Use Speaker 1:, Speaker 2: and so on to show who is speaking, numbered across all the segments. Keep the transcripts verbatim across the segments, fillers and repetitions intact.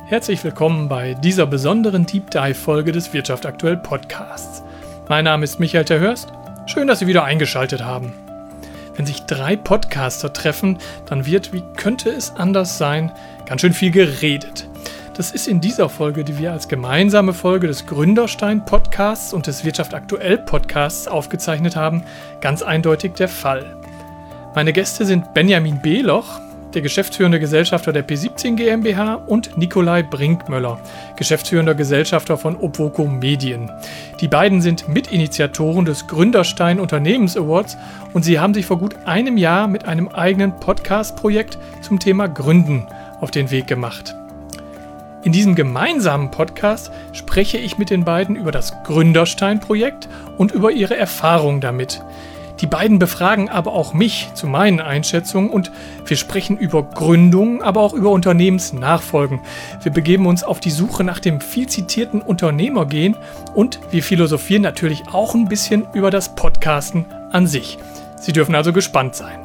Speaker 1: Herzlich willkommen bei dieser besonderen Deep Dive-Folge des Wirtschaft aktuell Podcasts. Mein Name ist Michael Terhörst. Schön, dass Sie wieder eingeschaltet haben. Wenn sich drei Podcaster treffen, dann wird, wie könnte es anders sein, ganz schön viel geredet. Das ist in dieser Folge, die wir als gemeinsame Folge des Gründerstein-Podcasts und des Wirtschaft aktuell Podcasts aufgezeichnet haben, ganz eindeutig der Fall. Meine Gäste sind Benjamin Beloch, der geschäftsführende Gesellschafter der P siebzehn GmbH, und Nikolai Brinkmöller, geschäftsführender Gesellschafter von Obvoco Medien. Die beiden sind Mitinitiatoren des Gründerstein Unternehmens Awards und sie haben sich vor gut einem Jahr mit einem eigenen Podcast-Projekt zum Thema Gründen auf den Weg gemacht. In diesem gemeinsamen Podcast spreche ich mit den beiden über das Gründerstein-Projekt und über ihre Erfahrungen damit. Die beiden befragen aber auch mich zu meinen Einschätzungen und wir sprechen über Gründung, aber auch über Unternehmensnachfolgen. Wir begeben uns auf die Suche nach dem viel zitierten Unternehmergehen und wir philosophieren natürlich auch ein bisschen über das Podcasten an sich. Sie dürfen also gespannt sein.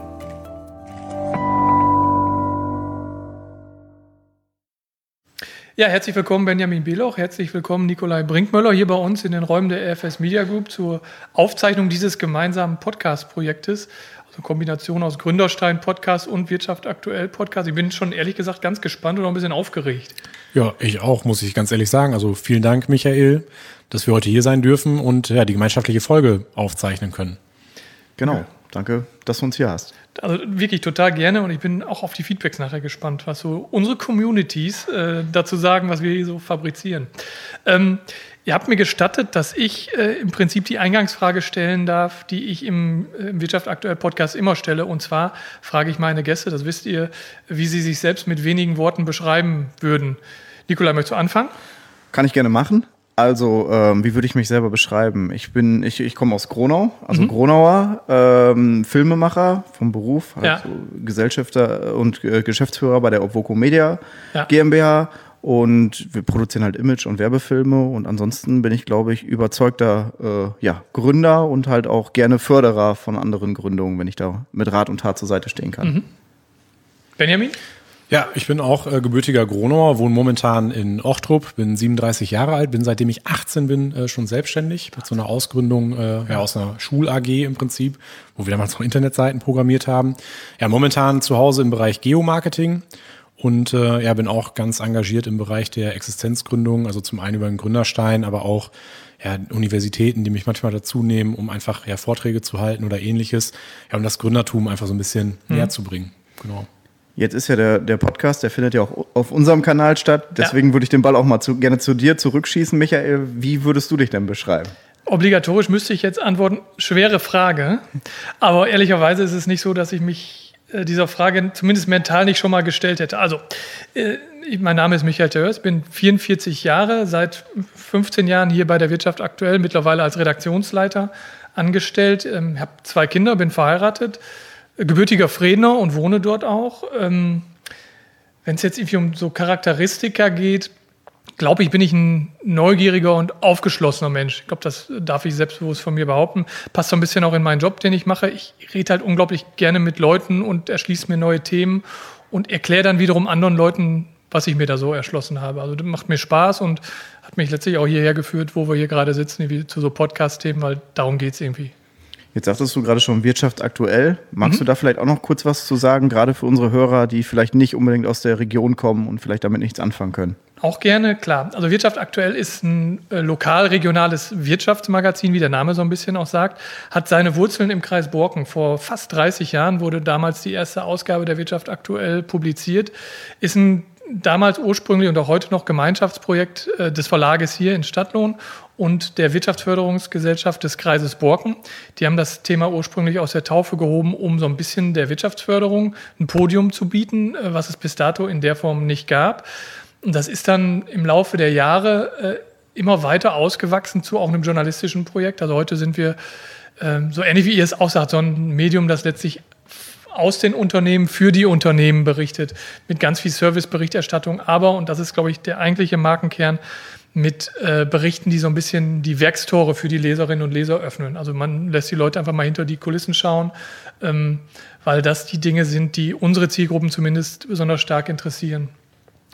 Speaker 1: Ja, herzlich willkommen Benjamin Beloch, herzlich willkommen Nikolai Brinkmöller hier bei uns in den Räumen der R F S Media Group zur Aufzeichnung dieses gemeinsamen Podcast-Projektes. Also Kombination aus Gründerstein-Podcast und Wirtschaft aktuell Podcast. Ich bin schon ehrlich gesagt ganz gespannt und auch ein bisschen aufgeregt.
Speaker 2: Ja, ich auch, muss ich ganz ehrlich sagen. Also vielen Dank, Michael, dass wir heute hier sein dürfen und ja, die gemeinschaftliche Folge aufzeichnen können.
Speaker 3: Genau,
Speaker 1: ja.
Speaker 3: Danke, dass du uns hier hast.
Speaker 1: Also wirklich total gerne und ich bin auch auf die Feedbacks nachher gespannt, was so unsere Communities äh, dazu sagen, was wir hier so fabrizieren. Ähm, ihr habt mir gestattet, dass ich äh, im Prinzip die Eingangsfrage stellen darf, die ich im, äh, im Wirtschaft aktuell Podcast immer stelle. Und zwar frage ich meine Gäste, das wisst ihr, wie sie sich selbst mit wenigen Worten beschreiben würden. Nikolai, möchtest du anfangen?
Speaker 3: Kann ich gerne machen. Also, ähm, wie würde ich mich selber beschreiben? Ich bin, ich, ich komme aus Gronau, also mhm. Gronauer, ähm, Filmemacher vom Beruf, halt
Speaker 1: ja.
Speaker 3: so Gesellschafter und äh, Geschäftsführer bei der Obvoco Media
Speaker 1: ja.
Speaker 3: GmbH und wir produzieren halt Image- und Werbefilme und ansonsten bin ich, glaube ich, überzeugter äh, ja, Gründer und halt auch gerne Förderer von anderen Gründungen, wenn ich da mit Rat und Tat zur Seite stehen kann.
Speaker 1: Mhm. Benjamin?
Speaker 2: Ja, ich bin auch äh, gebürtiger Gronauer, wohne momentan in Ochtrup, bin siebenunddreißig Jahre alt, bin seitdem ich achtzehn bin äh, schon selbstständig mit so einer Ausgründung äh, ja, aus einer Schul-A G im Prinzip, wo wir damals noch Internetseiten programmiert haben. Ja, momentan zu Hause im Bereich Geomarketing und äh, ja, bin auch ganz engagiert im Bereich der Existenzgründung, also zum einen über den Gründerstein, aber auch ja, Universitäten, die mich manchmal dazu nehmen, um einfach ja, Vorträge zu halten oder ähnliches, ja, um das Gründertum einfach so ein bisschen mhm. näher zu bringen. Genau.
Speaker 3: Jetzt ist ja der, der Podcast, der findet ja auch auf unserem Kanal statt. Deswegen ja. würde ich den Ball auch mal zu, gerne zu dir zurückschießen. Michael, wie würdest du dich denn beschreiben?
Speaker 1: Obligatorisch müsste ich jetzt antworten, schwere Frage. Aber ehrlicherweise ist es nicht so, dass ich mich äh, dieser Frage zumindest mental nicht schon mal gestellt hätte. Also, äh, mein Name ist Michael Terhörst, bin vierundvierzig Jahre, seit fünfzehn Jahren hier bei der Wirtschaft aktuell, mittlerweile als Redaktionsleiter angestellt. Ähm, habe zwei Kinder, bin verheiratet. Gebürtiger Fredener und wohne dort auch. Ähm, wenn es jetzt irgendwie um so Charakteristika geht, glaube ich, bin ich ein neugieriger und aufgeschlossener Mensch. Ich glaube, das darf ich selbstbewusst von mir behaupten. Passt so ein bisschen auch in meinen Job, den ich mache. Ich rede halt unglaublich gerne mit Leuten und erschließe mir neue Themen und erkläre dann wiederum anderen Leuten, was ich mir da so erschlossen habe. Also das macht mir Spaß und hat mich letztlich auch hierher geführt, wo wir hier gerade sitzen, wie zu so Podcast-Themen, weil darum geht es irgendwie.
Speaker 3: Jetzt sagtest du gerade schon Wirtschaft aktuell. Magst
Speaker 1: mhm.
Speaker 3: du da vielleicht auch noch kurz was zu sagen, gerade für unsere Hörer, die vielleicht nicht unbedingt aus der Region kommen und vielleicht damit nichts anfangen können?
Speaker 1: Auch gerne, klar. Also Wirtschaft aktuell ist ein äh, lokal-regionales Wirtschaftsmagazin, wie der Name so ein bisschen auch sagt, hat seine Wurzeln im Kreis Borken. Vor fast dreißig Jahren wurde damals die erste Ausgabe der Wirtschaft aktuell publiziert. Ist ein damals ursprünglich und auch heute noch Gemeinschaftsprojekt äh, des Verlages hier in Stadtlohn und der Wirtschaftsförderungsgesellschaft des Kreises Borken. Die haben das Thema ursprünglich aus der Taufe gehoben, um so ein bisschen der Wirtschaftsförderung ein Podium zu bieten, äh, was es bis dato in der Form nicht gab. Und das ist dann im Laufe der Jahre äh, immer weiter ausgewachsen zu auch einem journalistischen Projekt. Also heute sind wir, äh, so ähnlich wie ihr es auch sagt, so ein Medium, das letztlich aus den Unternehmen für die Unternehmen berichtet, mit ganz viel Serviceberichterstattung, aber, und das ist, glaube ich, der eigentliche Markenkern, mit äh, Berichten, die so ein bisschen die Werkstore für die Leserinnen und Leser öffnen. Also man lässt die Leute einfach mal hinter die Kulissen schauen, ähm, weil das die Dinge sind, die unsere Zielgruppen zumindest besonders stark interessieren.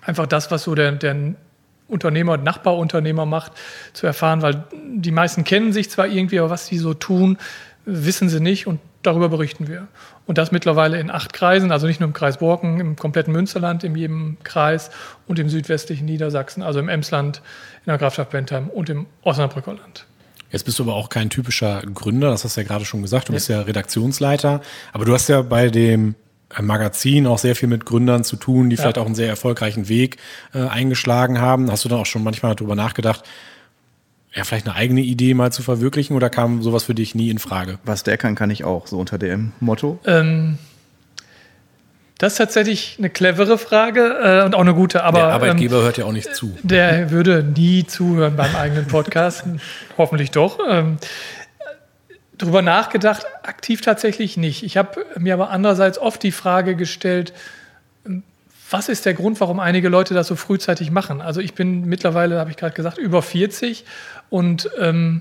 Speaker 1: einfach das, was so der, der Unternehmer, Nachbarunternehmer macht, zu erfahren, weil die meisten kennen sich zwar irgendwie, aber was sie so tun, wissen sie nicht und darüber berichten wir. Und das mittlerweile in acht Kreisen, also nicht nur im Kreis Borken, im kompletten Münsterland, in jedem Kreis und im südwestlichen Niedersachsen, also im Emsland, in der Grafschaft Bentheim und im Osnabrücker Land.
Speaker 2: Jetzt bist du aber auch kein typischer Gründer, das hast du ja gerade schon gesagt, du bist ja Redaktionsleiter, aber du hast ja bei dem Magazin auch sehr viel mit Gründern zu tun, die ja. vielleicht auch einen sehr erfolgreichen Weg äh, eingeschlagen haben. Hast du dann auch schon manchmal darüber nachgedacht, ja, vielleicht eine eigene Idee mal zu verwirklichen oder kam sowas für dich nie in Frage?
Speaker 3: Was der kann, kann ich auch, so unter dem Motto.
Speaker 1: Ähm, das ist tatsächlich eine clevere Frage äh, und auch eine gute. Aber
Speaker 2: der Arbeitgeber ähm, hört ja auch nicht zu.
Speaker 1: Der würde nie zuhören beim eigenen Podcast. Hoffentlich doch. Ähm, drüber nachgedacht, aktiv tatsächlich nicht. Ich habe mir aber andererseits oft die Frage gestellt, was ist der Grund, warum einige Leute das so frühzeitig machen? Also ich bin mittlerweile, habe ich gerade gesagt, über vierzig und ähm,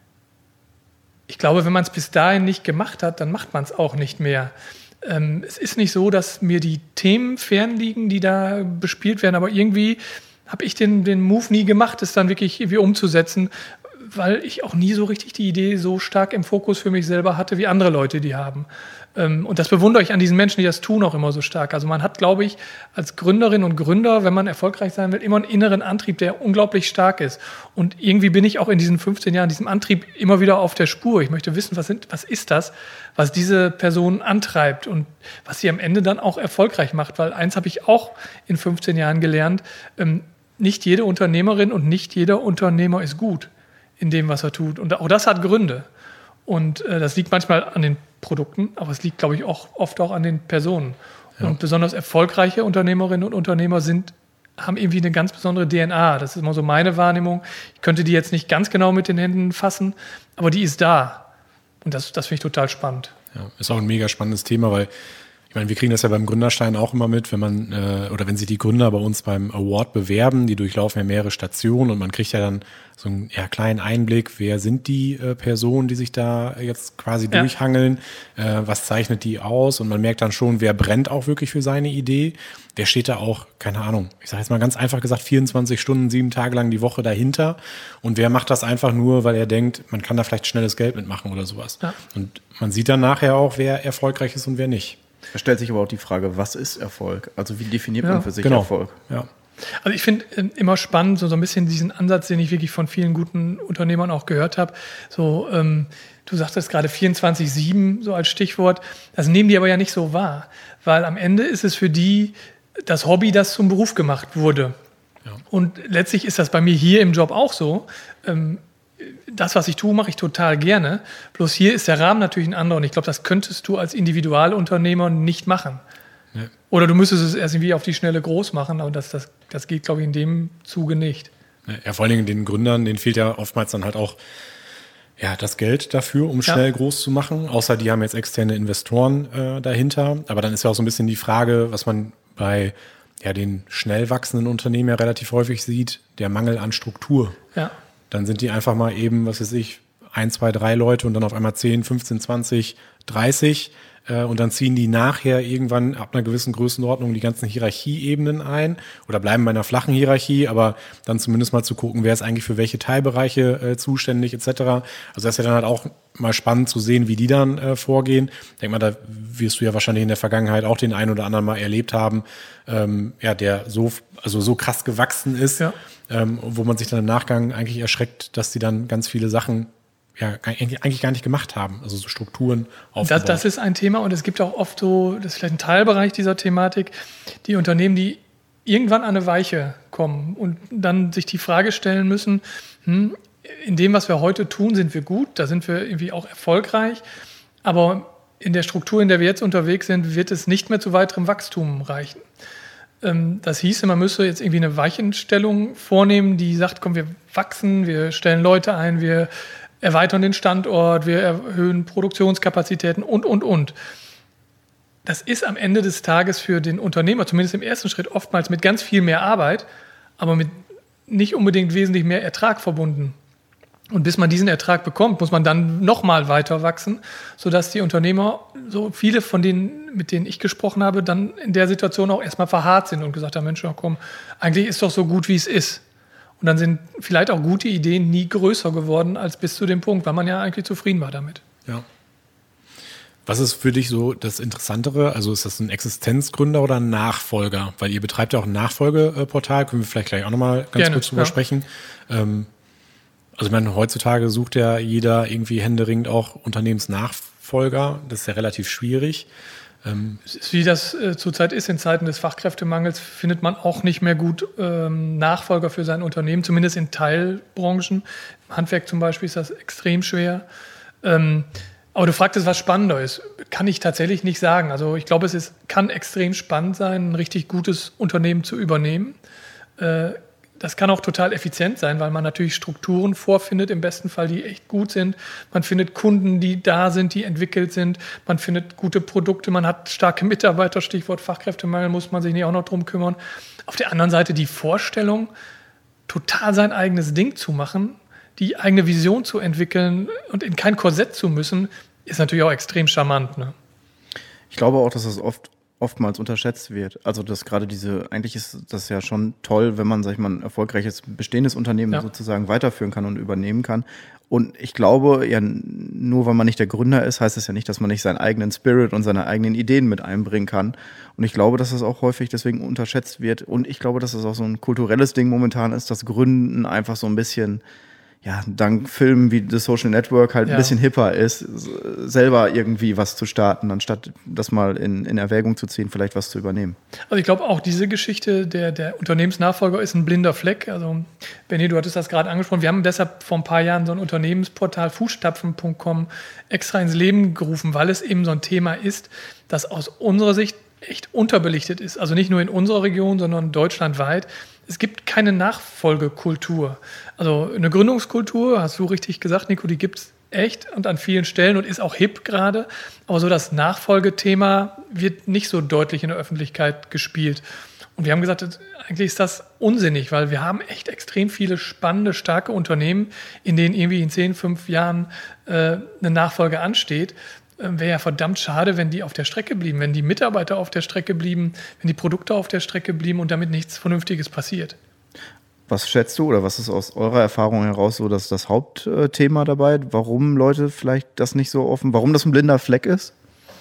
Speaker 1: ich glaube, wenn man es bis dahin nicht gemacht hat, dann macht man es auch nicht mehr. Ähm, es ist nicht so, dass mir die Themen fernliegen, die da bespielt werden, aber irgendwie habe ich den, den Move nie gemacht, es dann wirklich irgendwie umzusetzen, weil ich auch nie so richtig die Idee so stark im Fokus für mich selber hatte, wie andere Leute die haben. Und das bewundere ich an diesen Menschen, die das tun, auch immer so stark. Also man hat, glaube ich, als Gründerin und Gründer, wenn man erfolgreich sein will, immer einen inneren Antrieb, der unglaublich stark ist. Und irgendwie bin ich auch in diesen fünfzehn Jahren, diesem Antrieb immer wieder auf der Spur. Ich möchte wissen, was, sind, was ist das, was diese Person antreibt und was sie am Ende dann auch erfolgreich macht. Weil eins habe ich auch in fünfzehn Jahren gelernt, nicht jede Unternehmerin und nicht jeder Unternehmer ist gut in dem, was er tut. Und auch das hat Gründe. Und äh, das liegt manchmal an den Produkten, aber es liegt, glaube ich, auch oft auch an den Personen. Ja. Und besonders erfolgreiche Unternehmerinnen und Unternehmer sind, haben irgendwie eine ganz besondere D N A. Das ist immer so meine Wahrnehmung. Ich könnte die jetzt nicht ganz genau mit den Händen fassen, aber die ist da. Und das, das finde ich total spannend.
Speaker 2: Ja, ist auch ein mega spannendes Thema, weil ich meine, wir kriegen das ja beim Gründerstein auch immer mit, wenn man äh, oder wenn sich die Gründer bei uns beim Award bewerben, die durchlaufen ja mehrere Stationen und man kriegt ja dann so einen ja, kleinen Einblick, wer sind die äh, Personen, die sich da jetzt quasi ja. durchhangeln, äh, was zeichnet die aus und man merkt dann schon, wer brennt auch wirklich für seine Idee, wer steht da auch, keine Ahnung, ich sage jetzt mal ganz einfach gesagt, vierundzwanzig Stunden, sieben Tage lang die Woche dahinter und wer macht das einfach nur, weil er denkt, man kann da vielleicht schnelles Geld mitmachen oder sowas. Ja. Und man sieht dann nachher auch, wer erfolgreich ist und wer nicht.
Speaker 3: Da stellt sich aber auch die Frage, was ist Erfolg? Also wie definiert
Speaker 1: ja,
Speaker 3: man für sich
Speaker 2: genau.
Speaker 3: Erfolg?
Speaker 2: Ja.
Speaker 1: Also ich finde äh, immer spannend, so, so ein bisschen diesen Ansatz, den ich wirklich von vielen guten Unternehmern auch gehört habe. So, ähm, du sagtest gerade vierundzwanzig sieben so als Stichwort. Das nehmen die aber ja nicht so wahr, weil am Ende ist es für die das Hobby, das zum Beruf gemacht wurde. Ja. Und letztlich ist das bei mir hier im Job auch so. Ähm, Das, was ich tue, mache ich total gerne. Bloß hier ist der Rahmen natürlich ein anderer. Und ich glaube, das könntest du als Individualunternehmer nicht machen. Nee. Oder du müsstest es erst irgendwie auf die Schnelle groß machen. Aber das, das, das geht, glaube ich, in dem Zuge nicht.
Speaker 2: Ja, vor allen Dingen den Gründern, denen fehlt ja oftmals dann halt auch ja, das Geld dafür, um schnell ja. groß zu machen. Außer die haben jetzt externe Investoren äh, dahinter. Aber dann ist ja auch so ein bisschen die Frage, was man bei ja, den schnell wachsenden Unternehmen ja relativ häufig sieht, der Mangel an Struktur. Ja. Dann sind die einfach mal eben, was weiß ich, ein, zwei, drei Leute und dann auf einmal zehn, fünfzehn, zwanzig, dreißig äh, und dann ziehen die nachher irgendwann ab einer gewissen Größenordnung die ganzen Hierarchieebenen ein oder bleiben bei einer flachen Hierarchie, aber dann zumindest mal zu gucken, wer ist eigentlich für welche Teilbereiche äh, zuständig et cetera. Also das ist ja dann halt auch mal spannend zu sehen, wie die dann äh, vorgehen. Ich denke mal, da wirst du ja wahrscheinlich in der Vergangenheit auch den einen oder anderen mal erlebt haben, ähm, ja, der so, also so krass gewachsen ist, ja. ähm, wo man sich dann im Nachgang eigentlich erschreckt, dass die dann ganz viele Sachen ja eigentlich gar nicht gemacht haben, also so Strukturen aufgebaut.
Speaker 1: Das, das ist ein Thema und es gibt auch oft so, das ist vielleicht ein Teilbereich dieser Thematik, die Unternehmen, die irgendwann an eine Weiche kommen und dann sich die Frage stellen müssen, hm, in dem, was wir heute tun, sind wir gut, da sind wir irgendwie auch erfolgreich, aber in der Struktur, in der wir jetzt unterwegs sind, wird es nicht mehr zu weiterem Wachstum reichen. Das hieße, man müsse jetzt irgendwie eine Weichenstellung vornehmen, die sagt, komm, wir wachsen, wir stellen Leute ein, wir erweitern den Standort, wir erhöhen Produktionskapazitäten und, und, und. Das ist am Ende des Tages für den Unternehmer, zumindest im ersten Schritt, oftmals mit ganz viel mehr Arbeit, aber mit nicht unbedingt wesentlich mehr Ertrag verbunden. Und bis man diesen Ertrag bekommt, muss man dann nochmal weiter wachsen, sodass die Unternehmer, so viele von denen, mit denen ich gesprochen habe, dann in der Situation auch erstmal verharrt sind und gesagt haben, Mensch, ja, komm, eigentlich ist doch so gut, wie es ist. Und dann sind vielleicht auch gute Ideen nie größer geworden als bis zu dem Punkt, weil man ja eigentlich zufrieden war damit.
Speaker 2: Ja. Was ist für dich so das Interessantere? Also ist das ein Existenzgründer oder ein Nachfolger? Weil ihr betreibt ja auch ein Nachfolgeportal, können wir vielleicht gleich auch nochmal ganz
Speaker 1: Gerne,
Speaker 2: kurz drüber
Speaker 1: ja.
Speaker 2: sprechen. Ähm, also ich meine, heutzutage sucht ja jeder irgendwie händeringend auch Unternehmensnachfolger. Das ist ja relativ schwierig. Ähm,
Speaker 1: Es ist, wie das äh, zurzeit ist, in Zeiten des Fachkräftemangels findet man auch nicht mehr gut ähm, Nachfolger für sein Unternehmen, zumindest in Teilbranchen. Im Handwerk zum Beispiel ist das extrem schwer. Ähm, aber du fragtest, was spannender ist. Kann ich tatsächlich nicht sagen. Also ich glaube, es ist, kann extrem spannend sein, ein richtig gutes Unternehmen zu übernehmen. Äh, Das kann auch total effizient sein, weil man natürlich Strukturen vorfindet, im besten Fall, die echt gut sind. Man findet Kunden, die da sind, die entwickelt sind. Man findet gute Produkte, man hat starke Mitarbeiter, Stichwort Fachkräftemangel, muss man sich nicht auch noch drum kümmern. Auf der anderen Seite die Vorstellung, total sein eigenes Ding zu machen, die eigene Vision zu entwickeln und in kein Korsett zu müssen, ist natürlich auch extrem charmant. Ne?
Speaker 3: Ich glaube auch, dass das oft oftmals unterschätzt wird. Also dass gerade diese, eigentlich ist das ja schon toll, wenn man, sag ich mal, ein erfolgreiches bestehendes Unternehmen
Speaker 1: ja.
Speaker 3: sozusagen weiterführen kann und übernehmen kann. Und ich glaube, ja, nur weil man nicht der Gründer ist, heißt es ja nicht, dass man nicht seinen eigenen Spirit und seine eigenen Ideen mit einbringen kann. Und ich glaube, dass das auch häufig deswegen unterschätzt wird. Und ich glaube, dass das auch so ein kulturelles Ding momentan ist, dass Gründen einfach so ein bisschen, ja, dank Filmen wie The Social Network halt
Speaker 1: ja.
Speaker 3: ein bisschen hipper ist, selber irgendwie was zu starten, anstatt das mal in, in Erwägung zu ziehen, vielleicht was zu übernehmen.
Speaker 1: Also ich glaube auch, diese Geschichte der, der Unternehmensnachfolger ist ein blinder Fleck. Also Benny, du hattest das gerade angesprochen. Wir haben deshalb vor ein paar Jahren so ein Unternehmensportal fußstapfen punkt com extra ins Leben gerufen, weil es eben so ein Thema ist, das aus unserer Sicht echt unterbelichtet ist. Also nicht nur in unserer Region, sondern deutschlandweit. Es gibt keine Nachfolgekultur. Also eine Gründungskultur, hast du richtig gesagt, Nico, die gibt es echt und an vielen Stellen und ist auch hip gerade. Aber so das Nachfolgethema wird nicht so deutlich in der Öffentlichkeit gespielt. Und wir haben gesagt, eigentlich ist das unsinnig, weil wir haben echt extrem viele spannende, starke Unternehmen, in denen irgendwie in zehn, fünf Jahren äh, eine Nachfolge ansteht. Wäre ja verdammt schade, wenn die auf der Strecke blieben, wenn die Mitarbeiter auf der Strecke blieben, wenn die Produkte auf der Strecke blieben und damit nichts Vernünftiges passiert.
Speaker 3: Was schätzt du oder was ist aus eurer Erfahrung heraus so das, das Hauptthema dabei? Warum Leute vielleicht das nicht so offen, warum das ein blinder Fleck ist?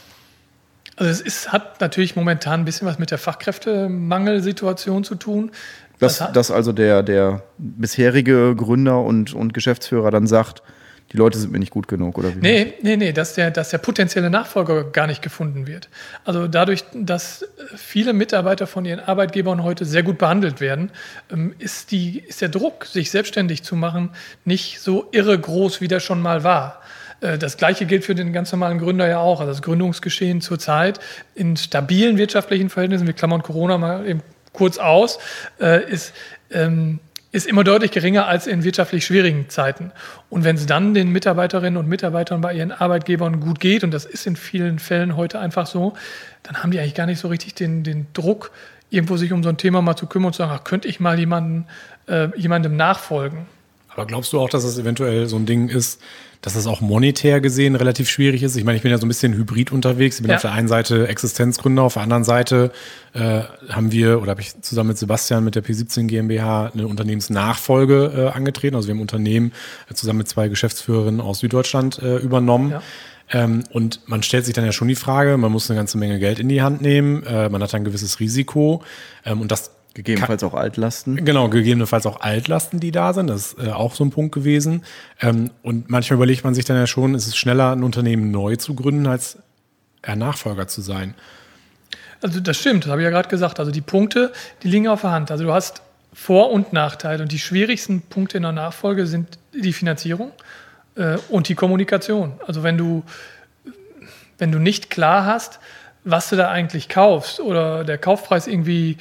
Speaker 1: Also es ist, hat natürlich momentan ein bisschen was mit der Fachkräftemangelsituation zu tun.
Speaker 3: Dass,
Speaker 1: das
Speaker 3: dass also der, der bisherige Gründer und, und Geschäftsführer dann sagt, die Leute sind mir nicht gut genug, oder wie?
Speaker 1: Nee, nee, nee, dass der, dass der potenzielle Nachfolger gar nicht gefunden wird. Also dadurch, dass viele Mitarbeiter von ihren Arbeitgebern heute sehr gut behandelt werden, ist, die, ist der Druck, sich selbstständig zu machen, nicht so irre groß, wie der schon mal war. Das Gleiche gilt für den ganz normalen Gründer ja auch. Also das Gründungsgeschehen zurzeit in stabilen wirtschaftlichen Verhältnissen, wir klammern Corona mal eben kurz aus, ist... Ähm, ist immer deutlich geringer als in wirtschaftlich schwierigen Zeiten. Und wenn es dann den Mitarbeiterinnen und Mitarbeitern bei ihren Arbeitgebern gut geht, und das ist in vielen Fällen heute einfach so, dann haben die eigentlich gar nicht so richtig den, den Druck, irgendwo sich um so ein Thema mal zu kümmern und zu sagen, ach, könnte ich mal jemanden, äh, jemandem nachfolgen.
Speaker 2: Aber glaubst du auch, dass es eventuell so ein Ding ist, dass es auch monetär gesehen relativ schwierig ist? Ich meine, ich bin ja so ein bisschen hybrid unterwegs. Ich bin
Speaker 1: ja.
Speaker 2: auf der einen Seite Existenzgründer, auf der anderen Seite äh, haben wir, oder habe ich zusammen mit Sebastian mit der P siebzehn GmbH eine Unternehmensnachfolge äh, angetreten. Also wir haben ein Unternehmen äh, zusammen mit zwei Geschäftsführerinnen aus Süddeutschland äh, übernommen. Ja. Ähm, und man stellt sich dann ja schon die Frage, man muss eine ganze Menge Geld in die Hand nehmen, äh, man hat ein gewisses Risiko ähm, und das
Speaker 3: Gegebenenfalls kann, auch Altlasten.
Speaker 2: Genau, gegebenenfalls auch Altlasten, die da sind. Das ist äh, auch so ein Punkt gewesen. Ähm, und manchmal überlegt man sich dann ja schon, ist es schneller, ein Unternehmen neu zu gründen, als eher Nachfolger zu sein.
Speaker 1: Also das stimmt, das habe ich ja gerade gesagt. Also die Punkte, die liegen auf der Hand. Also du hast Vor- und Nachteile. Und die schwierigsten Punkte in der Nachfolge sind die Finanzierung äh, und die Kommunikation. Also wenn du, wenn du nicht klar hast, was du da eigentlich kaufst oder der Kaufpreis irgendwie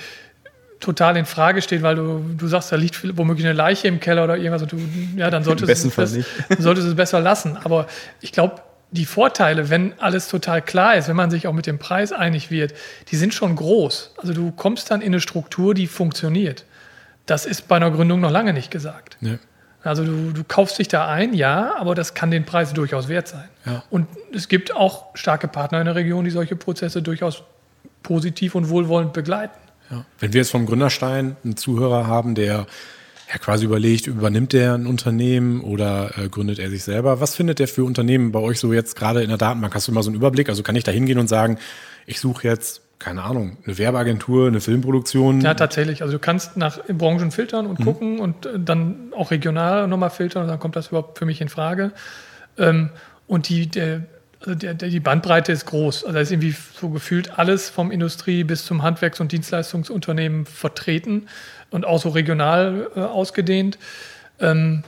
Speaker 1: total in Frage steht, weil du, du sagst, da liegt womöglich eine Leiche im Keller oder irgendwas, und du, ja, dann solltest,
Speaker 3: Im besten
Speaker 1: es,
Speaker 3: Fall
Speaker 1: das,
Speaker 3: nicht.
Speaker 1: solltest du es besser lassen. Aber ich glaube, die Vorteile, wenn alles total klar ist, wenn man sich auch mit dem Preis einig wird, die sind schon groß. Also du kommst dann in eine Struktur, die funktioniert. Das ist bei einer Gründung noch lange nicht gesagt.
Speaker 2: Nee.
Speaker 1: Also du, du kaufst dich da ein, ja, aber das kann den Preis durchaus wert sein.
Speaker 2: Ja.
Speaker 1: Und es gibt auch starke Partner in der Region, die solche Prozesse durchaus positiv und wohlwollend begleiten.
Speaker 2: Ja. Wenn wir jetzt vom Gründerstein einen Zuhörer haben, der ja quasi überlegt, übernimmt der ein Unternehmen oder äh, gründet er sich selber, was findet der für Unternehmen bei euch so jetzt gerade in der Datenbank? Hast du mal so einen Überblick? Also kann ich da hingehen und sagen, ich suche jetzt, keine Ahnung, eine Werbeagentur, eine Filmproduktion?
Speaker 1: Ja, tatsächlich. Also du kannst nach Branchen filtern und mhm. gucken und äh, dann auch regional nochmal filtern und dann kommt das überhaupt für mich in Frage. Ähm, und die, der, also der, der, die Bandbreite ist groß. Also da ist irgendwie so gefühlt alles vom Industrie- bis zum Handwerks- und Dienstleistungsunternehmen vertreten und auch so regional äh, ausgedehnt. Ähm,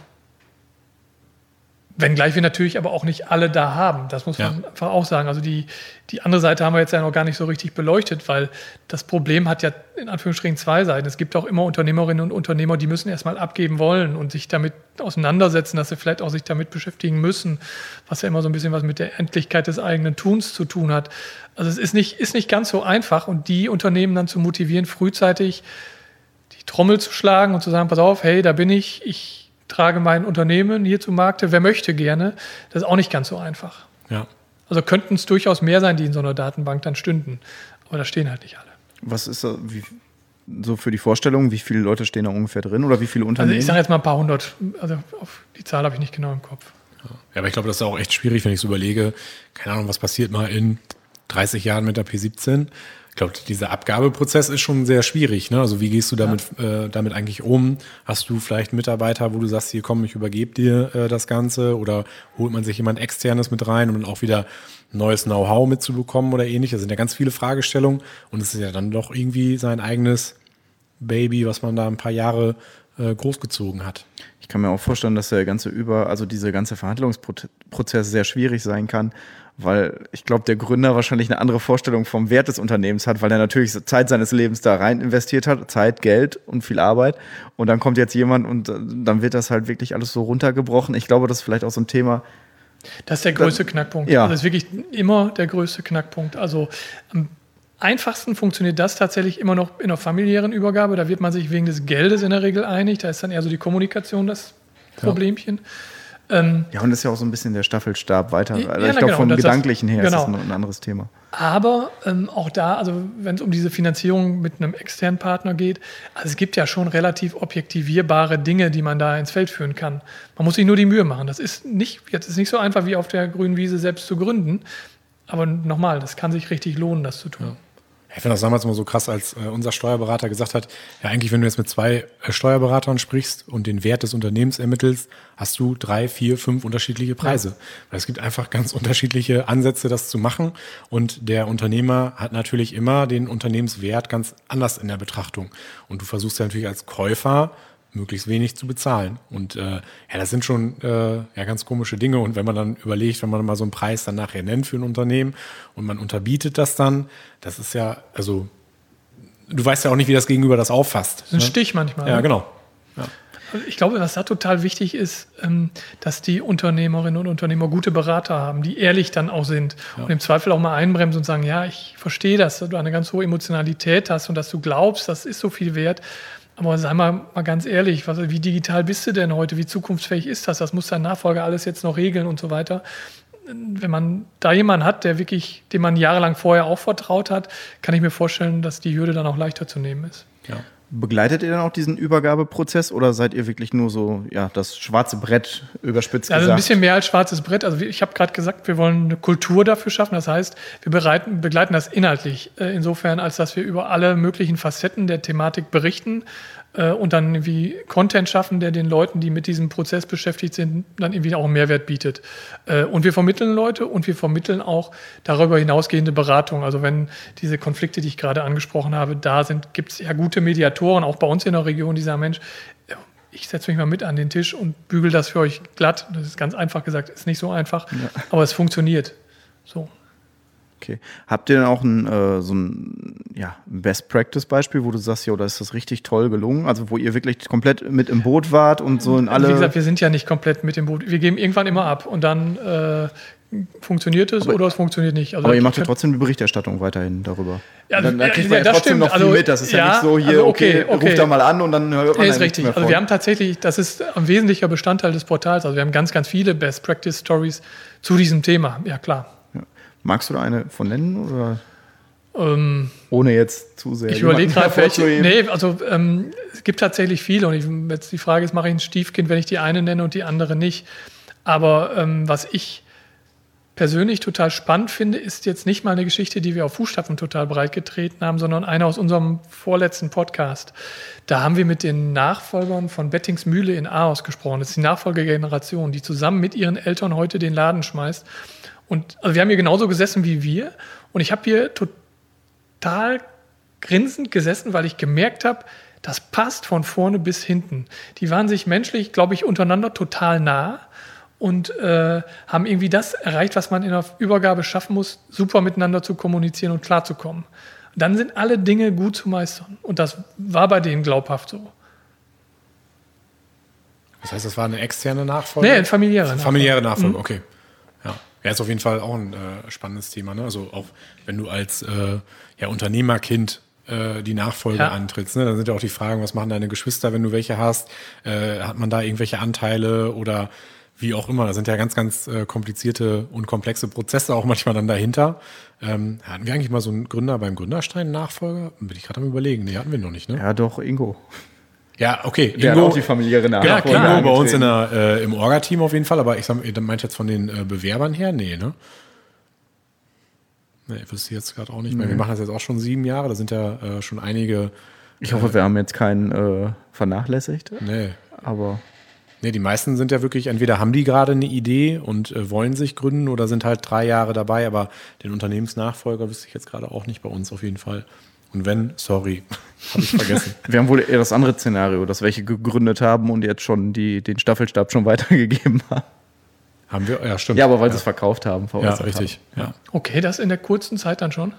Speaker 1: Wenngleich wir natürlich aber auch nicht alle da haben. Das muss man ja. einfach auch sagen. Also die, die andere Seite haben wir jetzt ja noch gar nicht so richtig beleuchtet, weil das Problem hat ja in Anführungsstrichen zwei Seiten. Es gibt auch immer Unternehmerinnen und Unternehmer, die müssen erstmal abgeben wollen und sich damit auseinandersetzen, dass sie vielleicht auch sich damit beschäftigen müssen, was ja immer so ein bisschen was mit der Endlichkeit des eigenen Tuns zu tun hat. Also es ist nicht, ist nicht ganz so einfach und die Unternehmen dann zu motivieren, frühzeitig die Trommel zu schlagen und zu sagen, pass auf, hey, da bin ich, ich trage mein Unternehmen hier zum Markte, wer möchte gerne, das ist auch nicht ganz so einfach.
Speaker 2: Ja.
Speaker 1: Also könnten es durchaus mehr sein, die in so einer Datenbank dann stünden, aber da stehen halt nicht alle.
Speaker 3: Was ist da, wie, so für die Vorstellung, wie viele Leute stehen da ungefähr drin oder wie viele Unternehmen?
Speaker 1: Also ich sage jetzt mal ein paar hundert, also auf die Zahl habe ich nicht genau im Kopf.
Speaker 2: Ja, aber ich glaube, das ist auch echt schwierig, wenn ich so überlege, keine Ahnung, was passiert mal in dreißig Jahren mit der P siebzehn. Ich glaube, dieser Abgabeprozess ist schon sehr schwierig. Ne? Also wie gehst du damit, ja. äh, damit eigentlich um? Hast du vielleicht einen Mitarbeiter, wo du sagst, hier komm, ich übergebe dir äh, das Ganze? Oder holt man sich jemand Externes mit rein, um dann auch wieder neues Know-how mitzubekommen oder ähnlich? Das sind ja ganz viele Fragestellungen. Und es ist ja dann doch irgendwie sein eigenes Baby, was man da ein paar Jahre äh, großgezogen hat.
Speaker 3: Ich kann mir auch vorstellen, dass der ganze Über, also dieser ganze Verhandlungsprozess sehr schwierig sein kann, weil ich glaube, der Gründer wahrscheinlich eine andere Vorstellung vom Wert des Unternehmens hat, weil er natürlich Zeit seines Lebens da rein investiert hat, Zeit, Geld und viel Arbeit. Und dann kommt jetzt jemand und dann wird das halt wirklich alles so runtergebrochen. Ich glaube, das ist vielleicht auch so ein Thema.
Speaker 1: Das ist der größte Knackpunkt.
Speaker 3: Ja.
Speaker 1: Das ist wirklich immer der größte Knackpunkt. Also am einfachsten funktioniert das tatsächlich immer noch in einer familiären Übergabe. Da wird man sich wegen des Geldes in der Regel einig. Da ist dann eher so die Kommunikation das Problemchen. Ja.
Speaker 3: Ähm, ja, und das ist ja auch so ein bisschen der Staffelstab weiter.
Speaker 1: Ja,
Speaker 3: also ich glaube,
Speaker 1: genau,
Speaker 3: vom
Speaker 1: das,
Speaker 3: Gedanklichen her
Speaker 1: genau.
Speaker 3: ist das ein, ein anderes Thema.
Speaker 1: Aber ähm, auch da, also wenn es um diese Finanzierung mit einem externen Partner geht, also es gibt ja schon relativ objektivierbare Dinge, die man da ins Feld führen kann. Man muss sich nur die Mühe machen. Das ist nicht, jetzt ist nicht so einfach wie auf der grünen Wiese selbst zu gründen. Aber nochmal, das kann sich richtig lohnen, das zu tun.
Speaker 2: Ja. Ich finde das damals immer so krass, als äh, unser Steuerberater gesagt hat, ja eigentlich, wenn du jetzt mit zwei äh, Steuerberatern sprichst und den Wert des Unternehmens ermittelst, hast du drei, vier, fünf unterschiedliche Preise. Ja. Weil es gibt einfach ganz unterschiedliche Ansätze, das zu machen. Und der Unternehmer hat natürlich immer den Unternehmenswert ganz anders in der Betrachtung. Und du versuchst ja natürlich als Käufer möglichst wenig zu bezahlen. Und äh, ja, das sind schon äh, ja, ganz komische Dinge. Und wenn man dann überlegt, wenn man mal so einen Preis dann nachher nennt für ein Unternehmen und man unterbietet das dann, das ist ja, also du weißt ja auch nicht, wie das Gegenüber das auffasst.
Speaker 1: Das ist ein
Speaker 2: ne?
Speaker 1: Stich manchmal.
Speaker 2: Ja,
Speaker 1: ne?
Speaker 2: genau. Ja.
Speaker 1: Ich glaube, was da total wichtig ist, dass die Unternehmerinnen und Unternehmer gute Berater haben, die ehrlich dann auch sind ja. und im Zweifel auch mal einbremsen und sagen, ja, ich verstehe das, dass du eine ganz hohe Emotionalität hast und dass du glaubst, das ist so viel wert. Aber sei mal, mal ganz ehrlich, was, wie digital bist du denn heute? Wie zukunftsfähig ist das? Das muss dein Nachfolger alles jetzt noch regeln und so weiter. Wenn man da jemanden hat, der wirklich, dem man jahrelang vorher auch vertraut hat, kann ich mir vorstellen, dass die Hürde dann auch leichter zu nehmen ist.
Speaker 3: Ja. Begleitet ihr dann auch diesen Übergabeprozess oder seid ihr wirklich nur so, ja, das schwarze Brett überspitzt gesagt?
Speaker 1: Also ein bisschen mehr als schwarzes Brett. Also ich habe gerade gesagt, wir wollen eine Kultur dafür schaffen. Das heißt, wir bereiten, begleiten das inhaltlich. Äh, insofern, als dass wir über alle möglichen Facetten der Thematik berichten äh, und dann irgendwie Content schaffen, der den Leuten, die mit diesem Prozess beschäftigt sind, dann irgendwie auch einen Mehrwert bietet. Äh, und wir vermitteln Leute und wir vermitteln auch darüber hinausgehende Beratung. Also wenn diese Konflikte, die ich gerade angesprochen habe, da sind, gibt es ja gute Mediatoren, auch bei uns in der Region, die sagen, Mensch, ich setze mich mal mit an den Tisch und bügel das für euch glatt. Das ist ganz einfach gesagt, ist nicht so einfach, ja. aber es funktioniert. So.
Speaker 3: Okay. Habt ihr denn auch ein, äh, so ein ja, Best-Practice-Beispiel, wo du sagst, ja, da ist das richtig toll gelungen? Also wo ihr wirklich komplett mit im Boot wart und so in alle...
Speaker 1: Wie gesagt, wir sind ja nicht komplett mit im Boot. Wir geben irgendwann immer ab und dann äh, funktioniert es
Speaker 3: aber,
Speaker 1: oder es funktioniert nicht. Also
Speaker 3: aber ihr macht ja trotzdem die Berichterstattung weiterhin darüber.
Speaker 1: Ja,
Speaker 3: dann, dann kriegt
Speaker 1: ja,
Speaker 3: man ja trotzdem
Speaker 1: stimmt.
Speaker 3: noch viel
Speaker 1: also,
Speaker 3: mit. Das ist ja,
Speaker 1: ja
Speaker 3: nicht so hier,
Speaker 1: also okay,
Speaker 3: okay,
Speaker 1: okay,
Speaker 3: ruft da mal an und dann hört man
Speaker 1: ja, ist
Speaker 3: nichts
Speaker 1: richtig.
Speaker 3: mehr von.
Speaker 1: Also wir haben tatsächlich, das ist ein wesentlicher Bestandteil des Portals. Also wir haben ganz, ganz viele Best-Practice-Stories zu diesem Thema. Ja, klar.
Speaker 3: Ja. Magst du da eine von nennen oder
Speaker 1: ähm,
Speaker 3: ohne jetzt zu sehr?
Speaker 1: Ich überlege gerade, welche. Nee, also ähm, es gibt tatsächlich viele und ich, jetzt die Frage ist, mache ich ein Stiefkind, wenn ich die eine nenne und die andere nicht. Aber ähm, was ich persönlich total spannend finde, ist jetzt nicht mal eine Geschichte, die wir auf Fußstapfen total breit getreten haben, sondern eine aus unserem vorletzten Podcast. Da haben wir mit den Nachfolgern von Bettings Mühle in Ahaus gesprochen. Das ist die Nachfolgegeneration, die zusammen mit ihren Eltern heute den Laden schmeißt. Und also wir haben hier genauso gesessen wie wir. Und ich habe hier total grinsend gesessen, weil ich gemerkt habe, das passt von vorne bis hinten. Die waren sich menschlich, glaube ich, untereinander total nah. Und äh, haben irgendwie das erreicht, was man in der Übergabe schaffen muss, super miteinander zu kommunizieren und klarzukommen. Dann sind alle Dinge gut zu meistern. Und das war bei denen glaubhaft so.
Speaker 2: Das heißt, das war eine externe Nachfolge?
Speaker 1: Nee, eine familiäre
Speaker 2: Nachfolge. Familiäre Nachfolge, mhm. okay. Ja. ja, ist auf jeden Fall auch ein äh, spannendes Thema. Ne? Also auch wenn du als äh, ja, Unternehmerkind äh, die Nachfolge ja. antrittst, ne? Dann sind ja auch die Fragen, was machen deine Geschwister, wenn du welche hast? Äh, hat man da irgendwelche Anteile oder wie auch immer, da sind ja ganz, ganz äh, komplizierte und komplexe Prozesse auch manchmal dann dahinter. Ähm, hatten wir eigentlich mal so einen Gründer beim Gründerstein-Nachfolger? Bin ich gerade am Überlegen. Nee, hatten wir noch nicht, ne?
Speaker 3: Ja, doch, Ingo.
Speaker 2: Ja, okay.
Speaker 3: Der
Speaker 2: Ingo,
Speaker 3: hat auch die familiäre Nachfolge.
Speaker 2: Ja, klar. Ingo bei uns in der, äh, im Orga-Team auf jeden Fall, aber ich sag, ihr meint jetzt von den äh, Bewerbern her? Nee, ne? Nee, ich wüsste jetzt gerade auch nicht mehr. Mhm. Wir machen das jetzt auch schon sieben Jahre, da sind ja äh, schon einige...
Speaker 3: Ich hoffe, äh, wir haben jetzt keinen äh, vernachlässigt.
Speaker 2: Nee.
Speaker 3: Aber...
Speaker 2: Nee, die meisten sind ja wirklich, entweder haben die gerade eine Idee und äh, wollen sich gründen oder sind halt drei Jahre dabei, aber den Unternehmensnachfolger wüsste ich jetzt gerade auch nicht bei uns auf jeden Fall. Und wenn, sorry, habe ich vergessen.
Speaker 3: Wir haben wohl eher das andere Szenario, dass welche gegründet haben und jetzt schon die, den Staffelstab schon weitergegeben haben.
Speaker 2: Haben wir, ja stimmt.
Speaker 3: Ja, aber weil
Speaker 2: ja.
Speaker 3: sie es verkauft haben.
Speaker 2: Ja, richtig.
Speaker 3: Haben.
Speaker 2: Ja.
Speaker 1: Okay, das in der kurzen Zeit dann schon?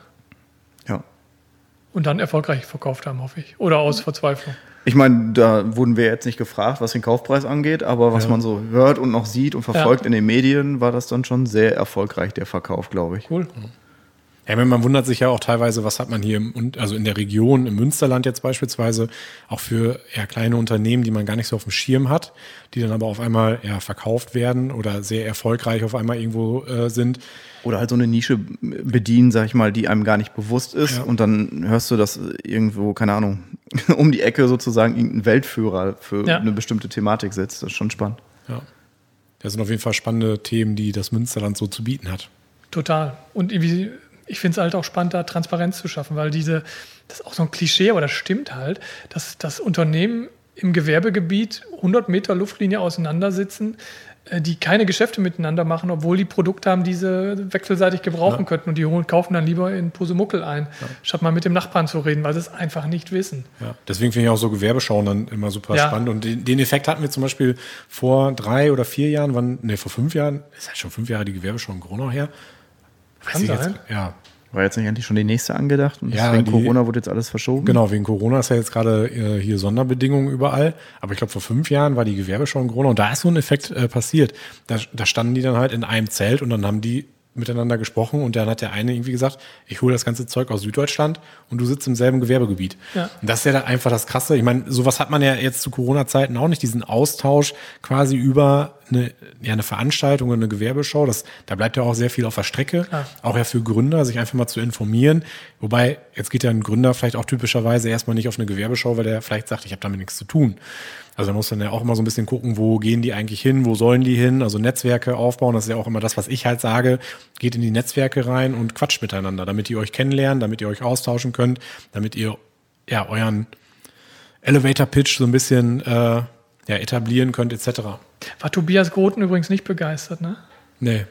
Speaker 3: Ja.
Speaker 1: Und dann erfolgreich verkauft haben, hoffe ich. Oder aus Verzweiflung.
Speaker 3: Ich meine, da wurden wir jetzt nicht gefragt, was den Kaufpreis angeht, aber was ja. man so hört und noch sieht und verfolgt ja. in den Medien, war das dann schon sehr erfolgreich, der Verkauf, glaube ich.
Speaker 1: Cool.
Speaker 2: Ja, man wundert sich ja auch teilweise, was hat man hier, im, also in der Region, im Münsterland jetzt beispielsweise, auch für eher kleine Unternehmen, die man gar nicht so auf dem Schirm hat, die dann aber auf einmal ja, verkauft werden oder sehr erfolgreich auf einmal irgendwo äh, sind.
Speaker 3: Oder halt so eine Nische bedienen, sag ich mal, die einem gar nicht bewusst ist. Ja. Und dann hörst du, dass irgendwo, keine Ahnung, um die Ecke sozusagen irgendein Weltführer für ja. eine bestimmte Thematik sitzt. Das ist schon spannend.
Speaker 2: Ja. Das sind auf jeden Fall spannende Themen, die das Münsterland so zu bieten hat.
Speaker 1: Total. Und irgendwie, ich finde es halt auch spannend, da Transparenz zu schaffen, weil diese, das ist auch so ein Klischee, aber das stimmt halt, dass das Unternehmen im Gewerbegebiet hundert Meter Luftlinie auseinandersitzen, die keine Geschäfte miteinander machen, obwohl die Produkte haben, die sie wechselseitig gebrauchen ja. könnten. Und die holen, kaufen dann lieber in Pusemuckel ein, ja. statt mal mit dem Nachbarn zu reden, weil sie es einfach nicht wissen.
Speaker 2: Ja. Deswegen finde ich auch so Gewerbeschauen dann immer super
Speaker 1: ja.
Speaker 2: spannend. Und den, den Effekt hatten wir zum Beispiel vor drei oder vier Jahren, wann, nee, vor fünf Jahren, ist halt schon fünf Jahre die Gewerbeschau in Gronau her.
Speaker 1: Kann sein.
Speaker 2: Jetzt, ja.
Speaker 3: War jetzt nicht endlich schon die nächste angedacht? Und
Speaker 2: ja,
Speaker 3: wegen
Speaker 2: die,
Speaker 3: Corona wurde jetzt alles verschoben?
Speaker 2: Genau, wegen Corona ist ja jetzt gerade äh, hier Sonderbedingungen überall. Aber ich glaube, vor fünf Jahren war die Gewerbeschau in Gronau und da ist so ein Effekt äh, passiert. Da, da standen die dann halt in einem Zelt und dann haben die miteinander gesprochen und dann hat der eine irgendwie gesagt, ich hole das ganze Zeug aus Süddeutschland und du sitzt im selben Gewerbegebiet. Ja. Und das ist ja dann einfach das Krasse. Ich meine, sowas hat man ja jetzt zu Corona-Zeiten auch nicht, diesen Austausch quasi über eine, ja, eine Veranstaltung oder eine Gewerbeschau. Das, da bleibt ja auch sehr viel auf der Strecke, ja. auch ja für Gründer, sich einfach mal zu informieren. Wobei, jetzt geht ja ein Gründer vielleicht auch typischerweise erstmal nicht auf eine Gewerbeschau, weil der vielleicht sagt, ich habe damit nichts zu tun. Also da muss man ja auch immer so ein bisschen gucken, wo gehen die eigentlich hin, wo sollen die hin, also Netzwerke aufbauen, das ist ja auch immer das, was ich halt sage, geht in die Netzwerke rein und quatscht miteinander, damit ihr euch kennenlernt, damit ihr euch austauschen könnt, damit ihr ja euren Elevator-Pitch so ein bisschen äh, ja, etablieren könnt, et cetera.
Speaker 1: War Tobias Groten übrigens nicht begeistert, ne?
Speaker 2: Nee.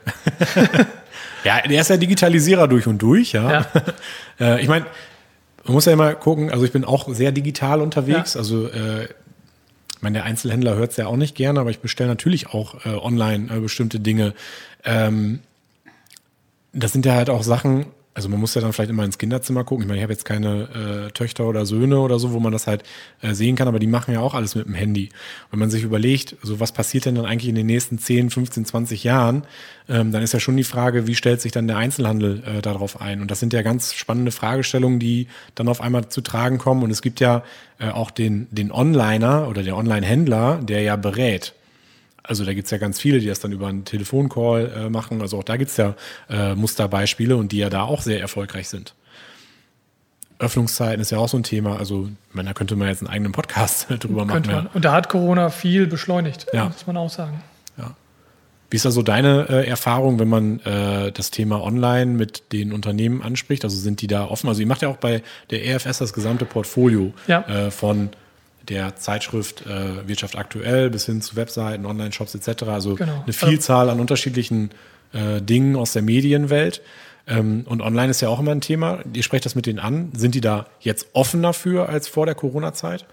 Speaker 2: Ja, der ist ja Digitalisierer durch und durch, ja. ja. äh, ich meine, man muss ja immer gucken, also ich bin auch sehr digital unterwegs, ja. also äh, ich meine, der Einzelhändler hört es ja auch nicht gerne, aber ich bestelle natürlich auch äh, online äh, bestimmte Dinge. Ähm, das sind ja halt auch Sachen, Also man muss ja dann vielleicht immer ins Kinderzimmer gucken. Ich meine, ich habe jetzt keine äh, Töchter oder Söhne oder so, wo man das halt äh, sehen kann, aber die machen ja auch alles mit dem Handy. Wenn man sich überlegt, so was passiert denn dann eigentlich in den nächsten zehn, fünfzehn, zwanzig Jahren, ähm, dann ist ja schon die Frage, wie stellt sich dann der Einzelhandel äh, darauf ein? Und das sind ja ganz spannende Fragestellungen, die dann auf einmal zu tragen kommen. Und es gibt ja äh, auch den, den Onliner oder der Online-Händler, der ja berät. Also da gibt's ja ganz viele, die das dann über einen Telefoncall äh, machen. Also auch da gibt's ja äh, Musterbeispiele und die ja da auch sehr erfolgreich sind. Öffnungszeiten ist ja auch so ein Thema. Also ich meine, da könnte man jetzt einen eigenen Podcast drüber machen.
Speaker 1: Man. Ja. Und da hat Corona viel beschleunigt,
Speaker 2: ja.
Speaker 1: muss man auch sagen.
Speaker 2: Ja. Wie ist da so deine äh, Erfahrung, wenn man äh, das Thema Online mit den Unternehmen anspricht? Also sind die da offen? Also ihr macht ja auch bei der E F S das gesamte Portfolio
Speaker 1: ja.
Speaker 2: äh, von der Zeitschrift äh, Wirtschaft aktuell bis hin zu Webseiten, Online-Shops et cetera. Also genau. eine Vielzahl an unterschiedlichen äh, Dingen aus der Medienwelt. Ähm, und online ist ja auch immer ein Thema. Ihr sprecht das mit denen an. Sind die da jetzt offener für als vor der Corona-Zeit?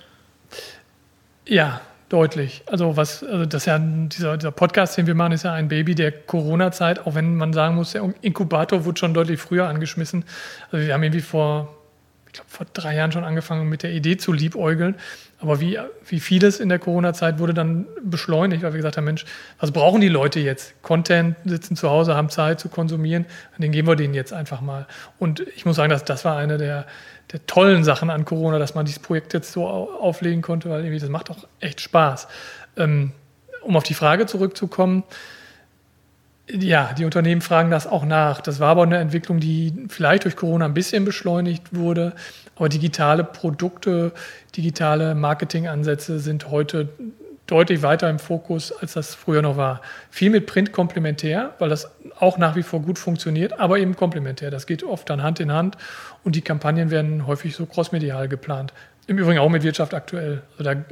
Speaker 1: Ja, deutlich. Also was, also das ist ja dieser, dieser Podcast, den wir machen, ist ja ein Baby der Corona-Zeit. Auch wenn man sagen muss, der Inkubator wurde schon deutlich früher angeschmissen. Also wir haben irgendwie vor ich glaube, vor drei Jahren schon angefangen mit der Idee zu liebäugeln. Aber wie, wie vieles in der Corona-Zeit wurde dann beschleunigt, weil wir gesagt haben, Mensch, was brauchen die Leute jetzt? Content, sitzen zu Hause, haben Zeit zu konsumieren, den geben wir denen jetzt einfach mal. Und ich muss sagen, dass das war eine der, der tollen Sachen an Corona, dass man dieses Projekt jetzt so auflegen konnte, weil irgendwie das macht auch echt Spaß. Ähm, um auf die Frage zurückzukommen, ja, die Unternehmen fragen das auch nach. Das war aber eine Entwicklung, die vielleicht durch Corona ein bisschen beschleunigt wurde. Aber digitale Produkte, digitale Marketingansätze sind heute deutlich weiter im Fokus, als das früher noch war. Viel mit Print komplementär, weil das auch nach wie vor gut funktioniert, aber eben komplementär. Das geht oft dann Hand in Hand und die Kampagnen werden häufig so crossmedial geplant. Im Übrigen auch mit Wirtschaft aktuell. Also da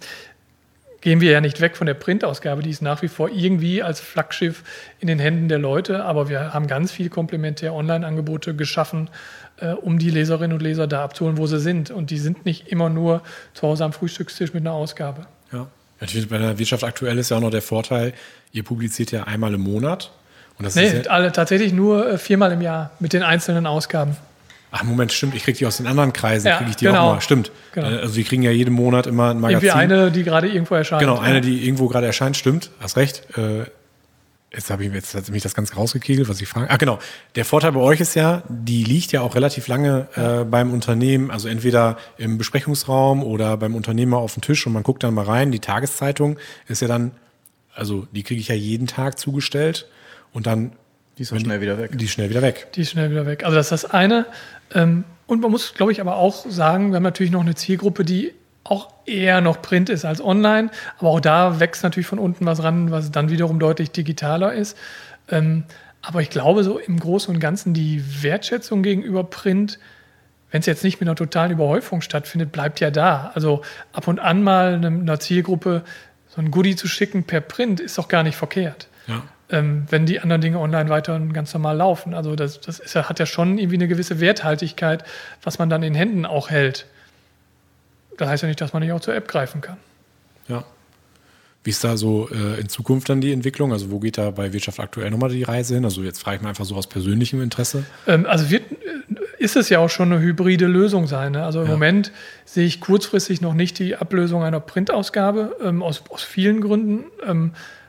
Speaker 1: gehen wir ja nicht weg von der Printausgabe, die ist nach wie vor irgendwie als Flaggschiff in den Händen der Leute, aber wir haben ganz viel komplementär Online-Angebote geschaffen, äh, um die Leserinnen und Leser da abzuholen, wo sie sind. Und die sind nicht immer nur zu Hause am Frühstückstisch mit einer Ausgabe.
Speaker 2: Ja, natürlich bei der Wirtschaft aktuell ist ja auch noch der Vorteil, ihr publiziert ja einmal im Monat. Und das
Speaker 1: nee,
Speaker 2: ist ja
Speaker 1: alle, tatsächlich nur äh, viermal im Jahr mit den einzelnen Ausgaben.
Speaker 2: Ach, Moment, stimmt. Ich kriege die aus den anderen Kreisen,
Speaker 1: ja,
Speaker 2: kriege ich die
Speaker 1: genau.
Speaker 2: auch mal. Stimmt. Genau. Also die kriegen ja jeden Monat immer ein Magazin.
Speaker 1: Irgendwie eine, die gerade irgendwo erscheint.
Speaker 2: Genau, eine, die irgendwo gerade erscheint, stimmt. Hast recht. Äh, jetzt habe ich jetzt hat mich das ganz rausgekegelt, was ich frage. Ah, genau. Der Vorteil bei euch ist ja, die liegt ja auch relativ lange äh, beim Unternehmen, also entweder im Besprechungsraum oder beim Unternehmer auf dem Tisch und man guckt dann mal rein. Die Tageszeitung ist ja dann, also die kriege ich ja jeden Tag zugestellt und dann
Speaker 3: Die ist auch schnell wieder weg.
Speaker 2: Die ist schnell wieder weg.
Speaker 1: Die ist schnell wieder weg. Also das ist das eine. Und man muss, glaube ich, aber auch sagen, wir haben natürlich noch eine Zielgruppe, die auch eher noch Print ist als online. Aber auch da wächst natürlich von unten was ran, was dann wiederum deutlich digitaler ist. Aber ich glaube, so im Großen und Ganzen die Wertschätzung gegenüber Print, wenn es jetzt nicht mit einer totalen Überhäufung stattfindet, bleibt ja da. Also ab und an mal einer Zielgruppe so ein Goodie zu schicken per Print ist doch gar nicht verkehrt.
Speaker 2: Ja.
Speaker 1: Ähm, wenn die anderen Dinge online weiter ganz normal laufen. Also das, das ist, hat ja schon irgendwie eine gewisse Werthaltigkeit, was man dann in Händen auch hält. Das heißt ja nicht, dass man nicht auch zur App greifen kann.
Speaker 2: Ja. Wie ist da so äh, in Zukunft dann die Entwicklung? Also wo geht da bei Wirtschaft aktuell nochmal die Reise hin? Also jetzt frage ich mal einfach so aus persönlichem Interesse.
Speaker 1: Ähm, also wird, ist es ja auch schon eine hybride Lösung sein. Ne? Also im ja. Moment sehe ich kurzfristig noch nicht die Ablösung einer Printausgabe, ähm, aus, aus vielen Gründen. Ähm,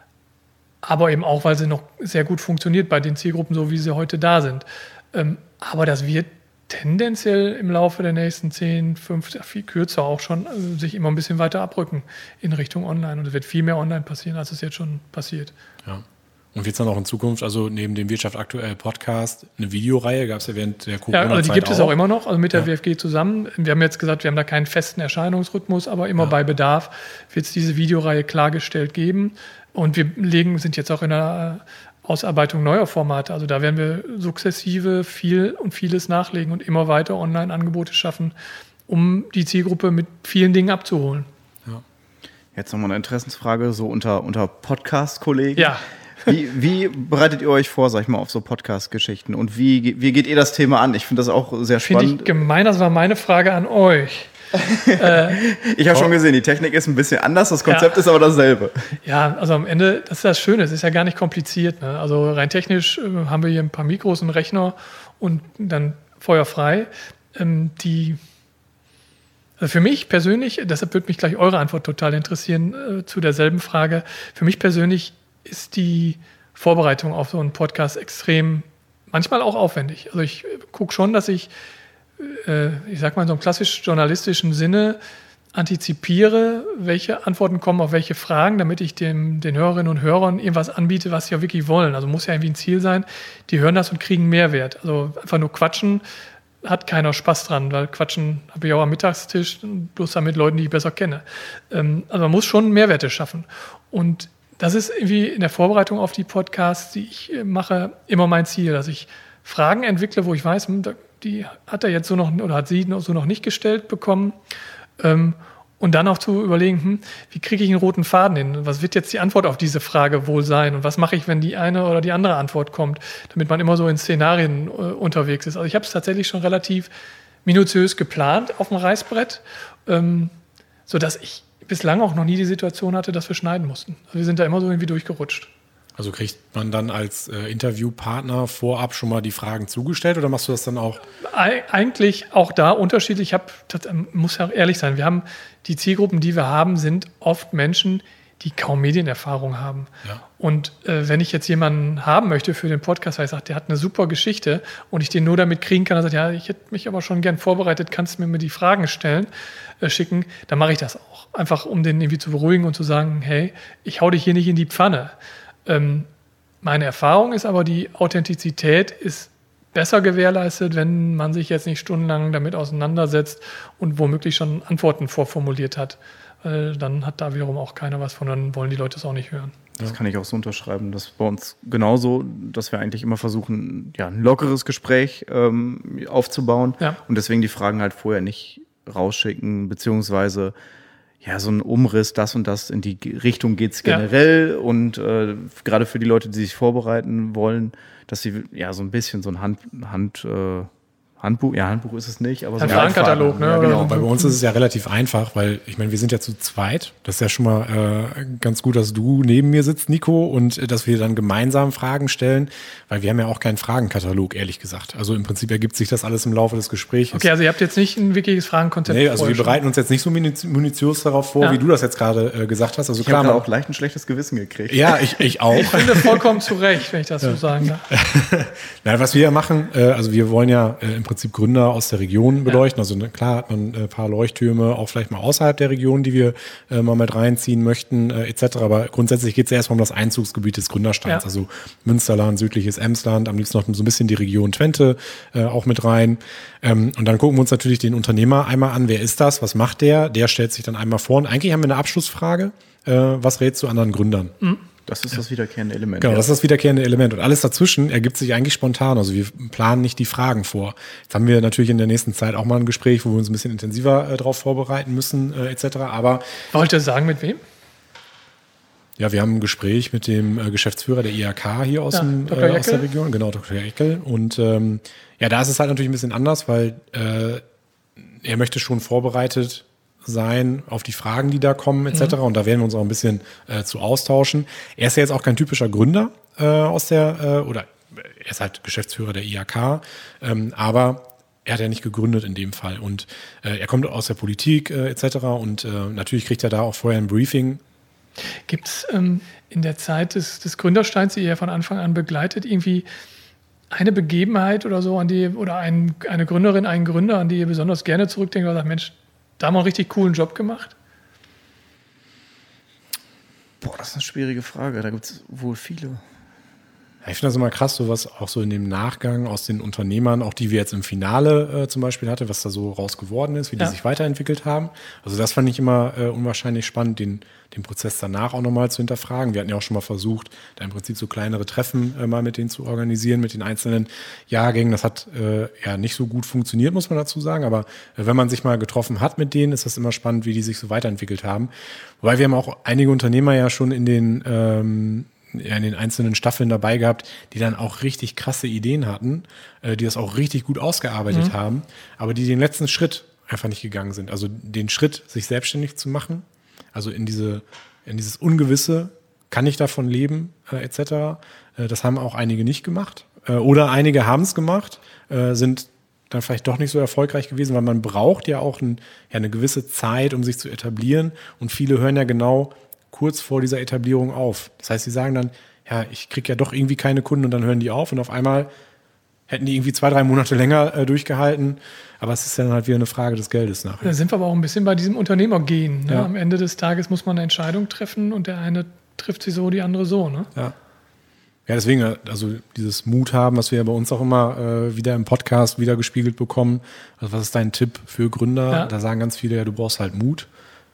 Speaker 1: aber eben auch, weil sie noch sehr gut funktioniert bei den Zielgruppen, so wie sie heute da sind. Ähm, aber das wird tendenziell im Laufe der nächsten zehn, fünfzehn, viel kürzer auch schon, also sich immer ein bisschen weiter abrücken in Richtung Online. Und es wird viel mehr online passieren, als es jetzt schon passiert.
Speaker 2: Ja. Und wird es dann auch in Zukunft, also neben dem Wirtschaft aktuell Podcast, eine Videoreihe, gab es ja während der Corona-Zeit
Speaker 1: Ja, also die gibt
Speaker 2: auch.
Speaker 1: es auch immer noch, also mit der
Speaker 2: ja.
Speaker 1: W F G zusammen. Wir haben jetzt gesagt, wir haben da keinen festen Erscheinungsrhythmus, aber immer ja. bei Bedarf wird es diese Videoreihe klargestellt geben. Und wir legen, sind jetzt auch in der Ausarbeitung neuer Formate. Also da werden wir sukzessive viel und vieles nachlegen und immer weiter Online-Angebote schaffen, um die Zielgruppe mit vielen Dingen abzuholen.
Speaker 3: Ja. Jetzt nochmal eine Interessensfrage, so unter, unter Podcast-Kollegen.
Speaker 1: Ja.
Speaker 3: Wie, wie bereitet ihr euch vor, sag ich mal, auf so Podcast-Geschichten? Und wie, wie geht ihr das Thema an? Ich finde das auch sehr spannend.
Speaker 1: Finde ich gemein, das war meine Frage an euch.
Speaker 3: äh, ich habe schon gesehen, die Technik ist ein bisschen anders, das Konzept ja. ist aber dasselbe.
Speaker 1: Ja, also am Ende, das ist das Schöne, es ist ja gar nicht kompliziert. Ne? Also rein technisch äh, haben wir hier ein paar Mikros, einen Rechner und dann feuerfrei. Ähm, die, also für mich persönlich, deshalb würde mich gleich eure Antwort total interessieren äh, zu derselben Frage. Für mich persönlich ist die Vorbereitung auf so einen Podcast extrem, manchmal auch aufwendig. Also ich gucke schon, dass ich, äh, ich sag mal in so einem klassisch journalistischen Sinne, antizipiere, welche Antworten kommen auf welche Fragen, damit ich dem, den Hörerinnen und Hörern irgendwas anbiete, was sie auch wirklich wollen. Also muss ja irgendwie ein Ziel sein, die hören das und kriegen Mehrwert. Also einfach nur quatschen, hat keiner Spaß dran, weil quatschen habe ich auch am Mittagstisch, bloß dann mit Leuten, die ich besser kenne. Ähm, also man muss schon Mehrwerte schaffen. Und das ist irgendwie in der Vorbereitung auf die Podcasts, die ich mache, immer mein Ziel, dass ich Fragen entwickle, wo ich weiß, die hat er jetzt so noch oder hat sie so noch nicht gestellt bekommen. Ähm, und dann auch zu überlegen, hm, wie kriege ich einen roten Faden hin? Was wird jetzt die Antwort auf diese Frage wohl sein? Und was mache ich, wenn die eine oder die andere Antwort kommt? Damit man immer so in Szenarien äh, unterwegs ist. Also ich habe es tatsächlich schon relativ minutiös geplant auf dem Reißbrett, ähm, sodass ich bislang auch noch nie die Situation hatte, dass wir schneiden mussten. Also wir sind da immer so irgendwie durchgerutscht.
Speaker 2: Also kriegt man dann als äh, Interviewpartner vorab schon mal die Fragen zugestellt oder machst du das dann auch?
Speaker 1: Eig- eigentlich auch da unterschiedlich. Ich hab, das muss ja ehrlich sein, wir haben die Zielgruppen, die wir haben, sind oft Menschen, die kaum Medienerfahrung haben. Ja. Und äh, wenn ich jetzt jemanden haben möchte für den Podcast, weil ich sage, der hat eine super Geschichte und ich den nur damit kriegen kann, dass er sagt, ja, ich hätte mich aber schon gern vorbereitet, kannst du mir die Fragen stellen, äh, schicken, dann mache ich das auch. Einfach, um den irgendwie zu beruhigen und zu sagen, hey, ich hau dich hier nicht in die Pfanne. Ähm, meine Erfahrung ist aber, die Authentizität ist besser gewährleistet, wenn man sich jetzt nicht stundenlang damit auseinandersetzt und womöglich schon Antworten vorformuliert hat. Äh, dann hat da wiederum auch keiner was von, dann wollen die Leute es auch nicht hören.
Speaker 3: Das kann ich auch so unterschreiben. Das ist bei uns genauso, dass wir eigentlich immer versuchen, ja, ein lockeres Gespräch ähm, aufzubauen
Speaker 1: ja.
Speaker 3: und deswegen die Fragen halt vorher nicht rausschicken, beziehungsweise ja, so ein Umriss, das und das, in die Richtung geht's generell ja. und äh, gerade für die Leute, die sich vorbereiten wollen, dass sie ja so ein bisschen so ein Hand, Hand äh, Handbuch, ja, Handbuch ist es nicht, aber so
Speaker 1: ein Fragenkatalog, ne?
Speaker 2: Ja, genau. Bei uns ist es ja relativ einfach, weil ich meine, wir sind ja zu zweit. Das ist ja schon mal äh, ganz gut, dass du neben mir sitzt, Nico, und äh, dass wir dann gemeinsam Fragen stellen, weil wir haben ja auch keinen Fragenkatalog, ehrlich gesagt. Also im Prinzip ergibt sich das alles im Laufe des Gesprächs.
Speaker 1: Okay, also ihr habt jetzt nicht ein wirkliches Fragenkonzept.
Speaker 2: Nee, also wir bereiten uns jetzt nicht so munitiös darauf vor, ja. wie du das jetzt gerade äh, gesagt hast. Also
Speaker 3: ich
Speaker 2: klar,
Speaker 3: habe auch leicht ein schlechtes Gewissen gekriegt.
Speaker 2: Ja, ich, ich auch.
Speaker 1: Ich finde vollkommen zu Recht, wenn ich das ja. so sagen darf.
Speaker 2: Nein, was wir ja machen, äh, also wir wollen ja äh, im Prinzip Gründer aus der Region beleuchten. Ja. Also ne, klar hat man ein paar Leuchttürme auch vielleicht mal außerhalb der Region, die wir äh, mal mit reinziehen möchten, äh, et cetera. Aber grundsätzlich geht es ja erstmal um das Einzugsgebiet des Gründersteins. Ja. Also Münsterland, südliches Emsland, am liebsten noch so ein bisschen die Region Twente äh, auch mit rein. Ähm, und dann gucken wir uns natürlich den Unternehmer einmal an. Wer ist das? Was macht der? Der stellt sich dann einmal vor. Und eigentlich haben wir eine Abschlussfrage. Äh, was rätst du anderen Gründern?
Speaker 1: Mhm.
Speaker 3: Das ist das wiederkehrende Element.
Speaker 2: Genau, das ist das wiederkehrende Element. Und alles dazwischen ergibt sich eigentlich spontan. Also wir planen nicht die Fragen vor. Jetzt haben wir natürlich in der nächsten Zeit auch mal ein Gespräch, wo wir uns ein bisschen intensiver äh, darauf vorbereiten müssen, äh, et cetera. Aber
Speaker 1: wollt ihr sagen, mit wem?
Speaker 2: Ja, wir haben ein Gespräch mit dem äh, Geschäftsführer der I H K hier aus,
Speaker 1: ja,
Speaker 2: dem, äh, aus der Region. Genau, Doktor Eckel. Und ähm, ja, da ist es halt natürlich ein bisschen anders, weil äh, er möchte schon vorbereitet sein auf die Fragen, die da kommen, et cetera. Mhm. Und da werden wir uns auch ein bisschen äh, zu austauschen. Er ist ja jetzt auch kein typischer Gründer äh, aus der, äh, oder er ist halt Geschäftsführer der I H K, ähm, aber er hat ja nicht gegründet in dem Fall. Und äh, er kommt aus der Politik äh, et cetera. Und äh, natürlich kriegt er da auch vorher ein Briefing.
Speaker 1: Gibt es ähm, in der Zeit des, des Gründersteins, die ihr von Anfang an begleitet, irgendwie eine Begebenheit oder so, an die, oder ein, eine Gründerin, einen Gründer, an die ihr besonders gerne zurückdenkt oder sagt, Mensch, da haben wir einen richtig coolen Job gemacht?
Speaker 3: Boah, das ist eine schwierige Frage. Da gibt es wohl viele.
Speaker 2: Ja, ich finde das immer krass, so was auch so in dem Nachgang aus den Unternehmern, auch die wir jetzt im Finale äh, zum Beispiel hatte, was da so raus geworden ist, wie
Speaker 1: ja.
Speaker 2: die sich weiterentwickelt haben. Also das fand ich immer äh, unwahrscheinlich spannend, den, den Prozess danach auch nochmal zu hinterfragen. Wir hatten ja auch schon mal versucht, da im Prinzip so kleinere Treffen äh, mal mit denen zu organisieren, mit den einzelnen Jahrgängen. Das hat äh, ja nicht so gut funktioniert, muss man dazu sagen. Aber äh, wenn man sich mal getroffen hat mit denen, ist das immer spannend, wie die sich so weiterentwickelt haben. Wobei wir haben auch einige Unternehmer ja schon in den ähm, in den einzelnen Staffeln dabei gehabt, die dann auch richtig krasse Ideen hatten, äh, die das auch richtig gut ausgearbeitet mhm. haben, aber die den letzten Schritt einfach nicht gegangen sind. Also den Schritt, sich selbstständig zu machen, also in diese, in dieses Ungewisse, kann ich davon leben, äh, et cetera. Äh, das haben auch einige nicht gemacht. Äh, oder einige haben es gemacht, äh, sind dann vielleicht doch nicht so erfolgreich gewesen, weil man braucht ja auch ein, ja, eine gewisse Zeit, um sich zu etablieren. Und viele hören ja genau kurz vor dieser Etablierung auf. Das heißt, sie sagen dann, ja, ich kriege ja doch irgendwie keine Kunden und dann hören die auf und auf einmal hätten die irgendwie zwei, drei Monate länger äh, durchgehalten. Aber es ist dann halt wieder eine Frage des Geldes nachher.
Speaker 1: Da sind wir aber auch ein bisschen bei diesem Unternehmergehen. Ne?
Speaker 2: Ja.
Speaker 1: Am Ende des Tages muss man eine Entscheidung treffen und der eine trifft sie so, die andere so. Ne?
Speaker 2: Ja. Ja, deswegen, also dieses Mut haben, was wir ja bei uns auch immer äh, wieder im Podcast wieder gespiegelt bekommen. Also was ist dein Tipp für Gründer?
Speaker 1: Ja.
Speaker 2: Da sagen ganz viele, ja, du brauchst halt Mut.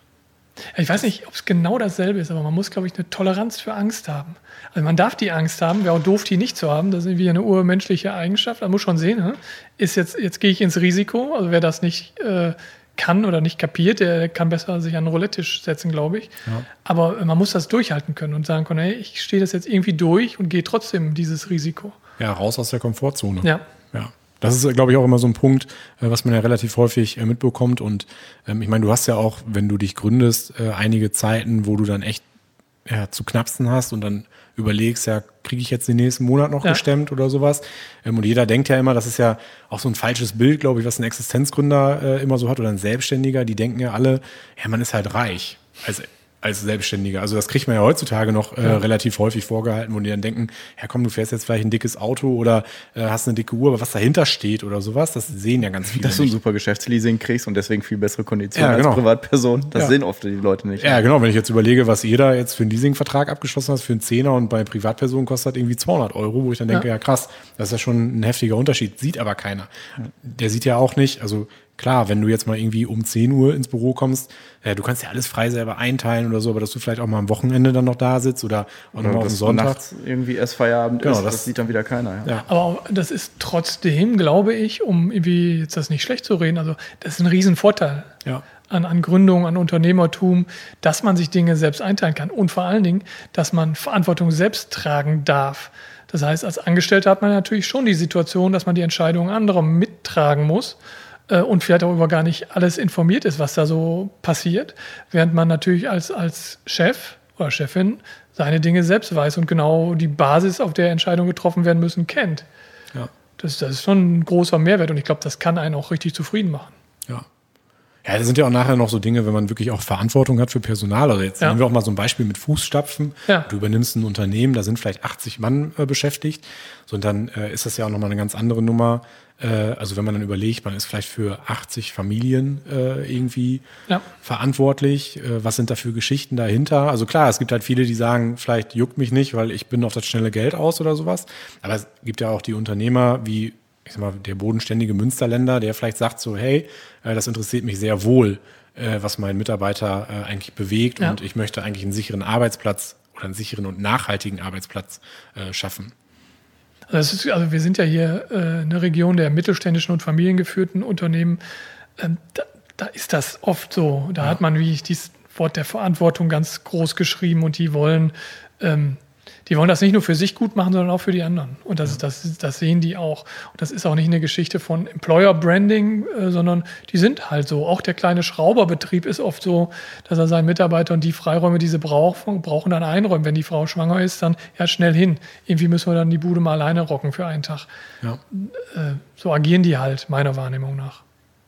Speaker 1: Ich weiß nicht, ob es genau dasselbe ist, aber man muss, glaube ich, eine Toleranz für Angst haben. Also man darf die Angst haben, wäre auch doof, die nicht zu haben. Das ist irgendwie eine urmenschliche Eigenschaft. Man muss schon sehen, ne? ist jetzt, jetzt gehe ich ins Risiko. Also wer das nicht äh, kann oder nicht kapiert, der kann besser sich an den Roulette-Tisch setzen, glaube ich. Ja. Aber man muss das durchhalten können und sagen können, hey, ich stehe das jetzt irgendwie durch und gehe trotzdem dieses Risiko.
Speaker 2: Ja, raus aus der Komfortzone.
Speaker 1: Ja.
Speaker 2: Ja. Das ist, glaube ich, auch immer so ein Punkt, was man ja relativ häufig mitbekommt. Und ähm, ich meine, du hast ja auch, wenn du dich gründest, äh, einige Zeiten, wo du dann echt ja, zu knapsen hast und dann überlegst, ja, kriege ich jetzt den nächsten Monat noch ja. gestemmt oder sowas. Ähm, und jeder denkt ja immer, das ist ja auch so ein falsches Bild, glaube ich, was ein Existenzgründer äh, immer so hat oder ein Selbstständiger. Die denken ja alle, ja, man ist halt reich als als Selbstständiger. Also das kriegt man ja heutzutage noch äh, ja. relativ häufig vorgehalten, wo die dann denken, ja komm, du fährst jetzt vielleicht ein dickes Auto oder äh, hast eine dicke Uhr, aber was dahinter steht oder sowas, das sehen ja ganz viele.
Speaker 3: Dass du ein super Geschäftsleasing kriegst und deswegen viel bessere Konditionen ja, genau. als Privatperson, das ja. sehen oft die Leute nicht.
Speaker 2: Ja, genau, wenn ich jetzt überlege, was jeder jetzt für einen Leasingvertrag abgeschlossen hat, für einen Zehner und bei Privatpersonen kostet irgendwie zweihundert Euro, wo ich dann denke, ja. ja krass, das ist ja schon ein heftiger Unterschied, sieht aber keiner. Ja. Der sieht ja auch nicht, also klar, wenn du jetzt mal irgendwie um zehn Uhr ins Büro kommst, äh, du kannst ja alles frei selber einteilen oder so, aber dass du vielleicht auch mal am Wochenende dann noch da sitzt oder auch nochmal auf den Sonntag.
Speaker 3: Nachts irgendwie erst Feierabend genau, ist, das, das sieht dann wieder keiner. Ja.
Speaker 1: Ja. Aber das ist trotzdem, glaube ich, um irgendwie jetzt das nicht schlecht zu reden, also das ist ein Riesenvorteil
Speaker 2: ja.
Speaker 1: an, an Gründung, an Unternehmertum, dass man sich Dinge selbst einteilen kann und vor allen Dingen, dass man Verantwortung selbst tragen darf. Das heißt, als Angestellter hat man natürlich schon die Situation, dass man die Entscheidungen anderer mittragen muss und vielleicht auch über gar nicht alles informiert ist, was da so passiert, während man natürlich als, als Chef oder Chefin seine Dinge selbst weiß und genau die Basis, auf der Entscheidungen getroffen werden müssen, kennt.
Speaker 2: Ja.
Speaker 1: Das, das ist schon ein großer Mehrwert und ich glaube, das kann einen auch richtig zufrieden machen.
Speaker 2: Ja. Ja, das sind ja auch nachher noch so Dinge, wenn man wirklich auch Verantwortung hat für Personal. Also jetzt ja. nehmen wir auch mal so ein Beispiel mit Fußstapfen.
Speaker 1: Ja.
Speaker 2: Du übernimmst ein Unternehmen, da sind vielleicht achtzig Mann äh, beschäftigt. So, und dann äh, ist das ja auch nochmal eine ganz andere Nummer. Äh, also wenn man dann überlegt, man ist vielleicht für achtzig Familien äh, irgendwie
Speaker 1: ja.
Speaker 2: verantwortlich. Äh, was sind da für Geschichten dahinter? Also klar, es gibt halt viele, die sagen, vielleicht juckt mich nicht, weil ich bin auf das schnelle Geld aus oder sowas. Aber es gibt ja auch die Unternehmer wie ich sag mal, der bodenständige Münsterländer, der vielleicht sagt so, hey, äh, das interessiert mich sehr wohl, äh, was mein Mitarbeiter äh, eigentlich bewegt ja. und ich möchte eigentlich einen sicheren Arbeitsplatz oder einen sicheren und nachhaltigen Arbeitsplatz äh, schaffen.
Speaker 1: Also, das ist, also wir sind ja hier äh, eine Region der mittelständischen und familiengeführten Unternehmen. Ähm, da, da ist das oft so. Da ja. hat man, wie ich dieses Wort der Verantwortung ganz groß geschrieben und die wollen ähm, Die wollen das nicht nur für sich gut machen, sondern auch für die anderen. Und das, ja. das, das sehen die auch. Und das ist auch nicht eine Geschichte von Employer Branding, äh, sondern die sind halt so. Auch der kleine Schrauberbetrieb ist oft so, dass er seinen Mitarbeitern die Freiräume, die sie brauchen, brauchen dann einräumen. Wenn die Frau schwanger ist, dann ja schnell hin. Irgendwie müssen wir dann die Bude mal alleine rocken für einen Tag.
Speaker 2: Ja.
Speaker 1: Äh, so agieren die halt, meiner Wahrnehmung nach.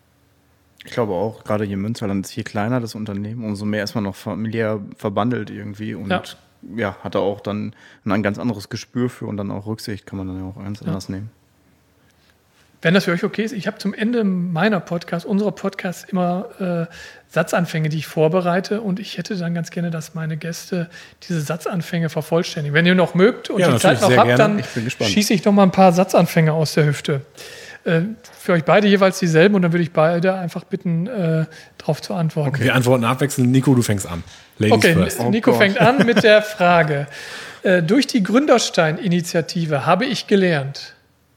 Speaker 3: Ich glaube auch, gerade hier in Münsterland ist je kleiner das Unternehmen, umso mehr ist man noch familiär verbandelt irgendwie. Und ja. ja, hat er auch dann ein ganz anderes Gespür für und dann auch Rücksicht kann man dann ja auch ganz ja. anders nehmen.
Speaker 1: Wenn das für euch okay ist, ich habe zum Ende meiner Podcast, unserer Podcasts immer äh, Satzanfänge, die ich vorbereite und ich hätte dann ganz gerne, dass meine Gäste diese Satzanfänge vervollständigen. Wenn ihr noch mögt und
Speaker 2: ja,
Speaker 1: die Zeit noch habt,
Speaker 2: gerne.
Speaker 1: dann schieße ich noch mal ein paar Satzanfänge aus der Hüfte. Äh, für euch beide jeweils dieselben und dann würde ich beide einfach bitten, äh, darauf zu antworten.
Speaker 2: Okay, wir antworten abwechselnd. Nico, du fängst an.
Speaker 1: Ladies okay, first. Nico oh fängt an mit der Frage. Äh, durch die Gründerstein-Initiative habe ich gelernt,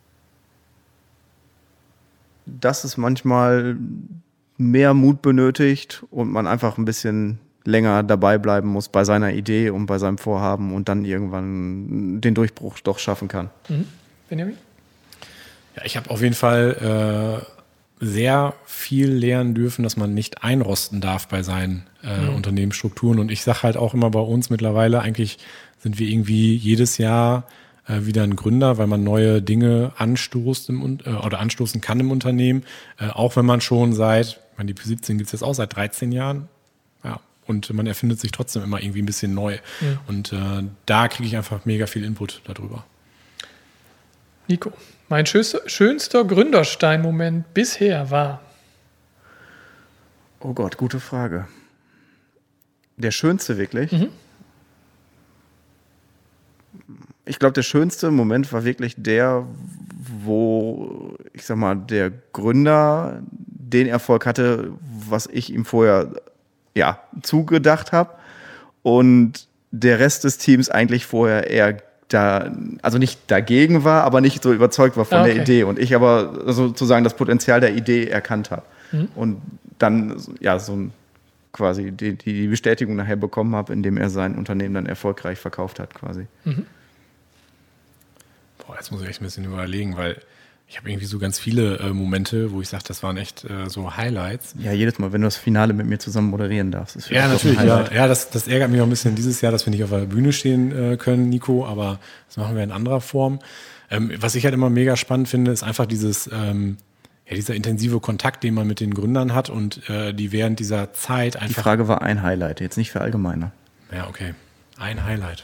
Speaker 3: dass es manchmal mehr Mut benötigt und man einfach ein bisschen länger dabei bleiben muss bei seiner Idee und bei seinem Vorhaben und dann irgendwann den Durchbruch doch schaffen kann.
Speaker 1: Mhm. Benjamin?
Speaker 2: Ja, ich habe auf jeden Fall äh, sehr viel lernen dürfen, dass man nicht einrosten darf bei seinen äh, mhm. Unternehmensstrukturen. Und ich sage halt auch immer bei uns mittlerweile, eigentlich sind wir irgendwie jedes Jahr äh, wieder ein Gründer, weil man neue Dinge anstoßt im, äh, oder anstoßen kann im Unternehmen. Äh, auch wenn man schon seit, ich meine, die P siebzehn gibt es jetzt auch seit dreizehn Jahren. Ja. Und man erfindet sich trotzdem immer irgendwie ein bisschen neu. Mhm. Und äh, da kriege ich einfach mega viel Input darüber.
Speaker 1: Nico, mein schönster, schönster Gründerstein-Moment bisher war?
Speaker 3: Oh Gott, gute Frage. Der schönste wirklich? Mhm. Ich glaube, der schönste Moment war wirklich der, wo, ich sag mal, der Gründer den Erfolg hatte, was ich ihm vorher ja, zugedacht habe und der Rest des Teams eigentlich vorher eher da, also nicht dagegen war, aber nicht so überzeugt war von okay. der Idee und ich aber sozusagen das Potenzial der Idee erkannt habe mhm. und dann ja so ein, quasi die, die Bestätigung nachher bekommen habe, indem er sein Unternehmen dann erfolgreich verkauft hat quasi. Mhm.
Speaker 2: Boah, jetzt muss ich echt ein bisschen überlegen, weil ich habe irgendwie so ganz viele äh, Momente, wo ich sage, das waren echt äh, so Highlights.
Speaker 3: Ja, jedes Mal, wenn du das Finale mit mir zusammen moderieren darfst. Ist
Speaker 2: ja, natürlich. Ja, ja das, das ärgert mich auch ein bisschen dieses Jahr, dass wir nicht auf der Bühne stehen äh, können, Nico, aber das machen wir in anderer Form. Ähm, was ich halt immer mega spannend finde, ist einfach dieses, ähm, ja, dieser intensive Kontakt, den man mit den Gründern hat und äh, die während dieser Zeit einfach...
Speaker 3: Die Frage war ein Highlight, jetzt nicht für allgemeiner.
Speaker 2: Ja, okay. Ein Highlight.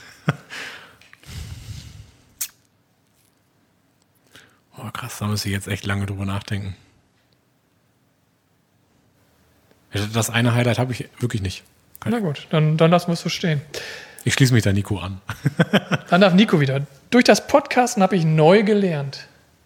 Speaker 2: Oh, krass, da muss ich jetzt echt lange drüber nachdenken. Das eine Highlight habe ich wirklich nicht.
Speaker 1: Kein Na gut, dann, dann lassen wir es so stehen.
Speaker 2: Ich schließe mich da Nico an.
Speaker 1: Dann darf Nico wieder. Durch das Podcasten habe ich neu gelernt,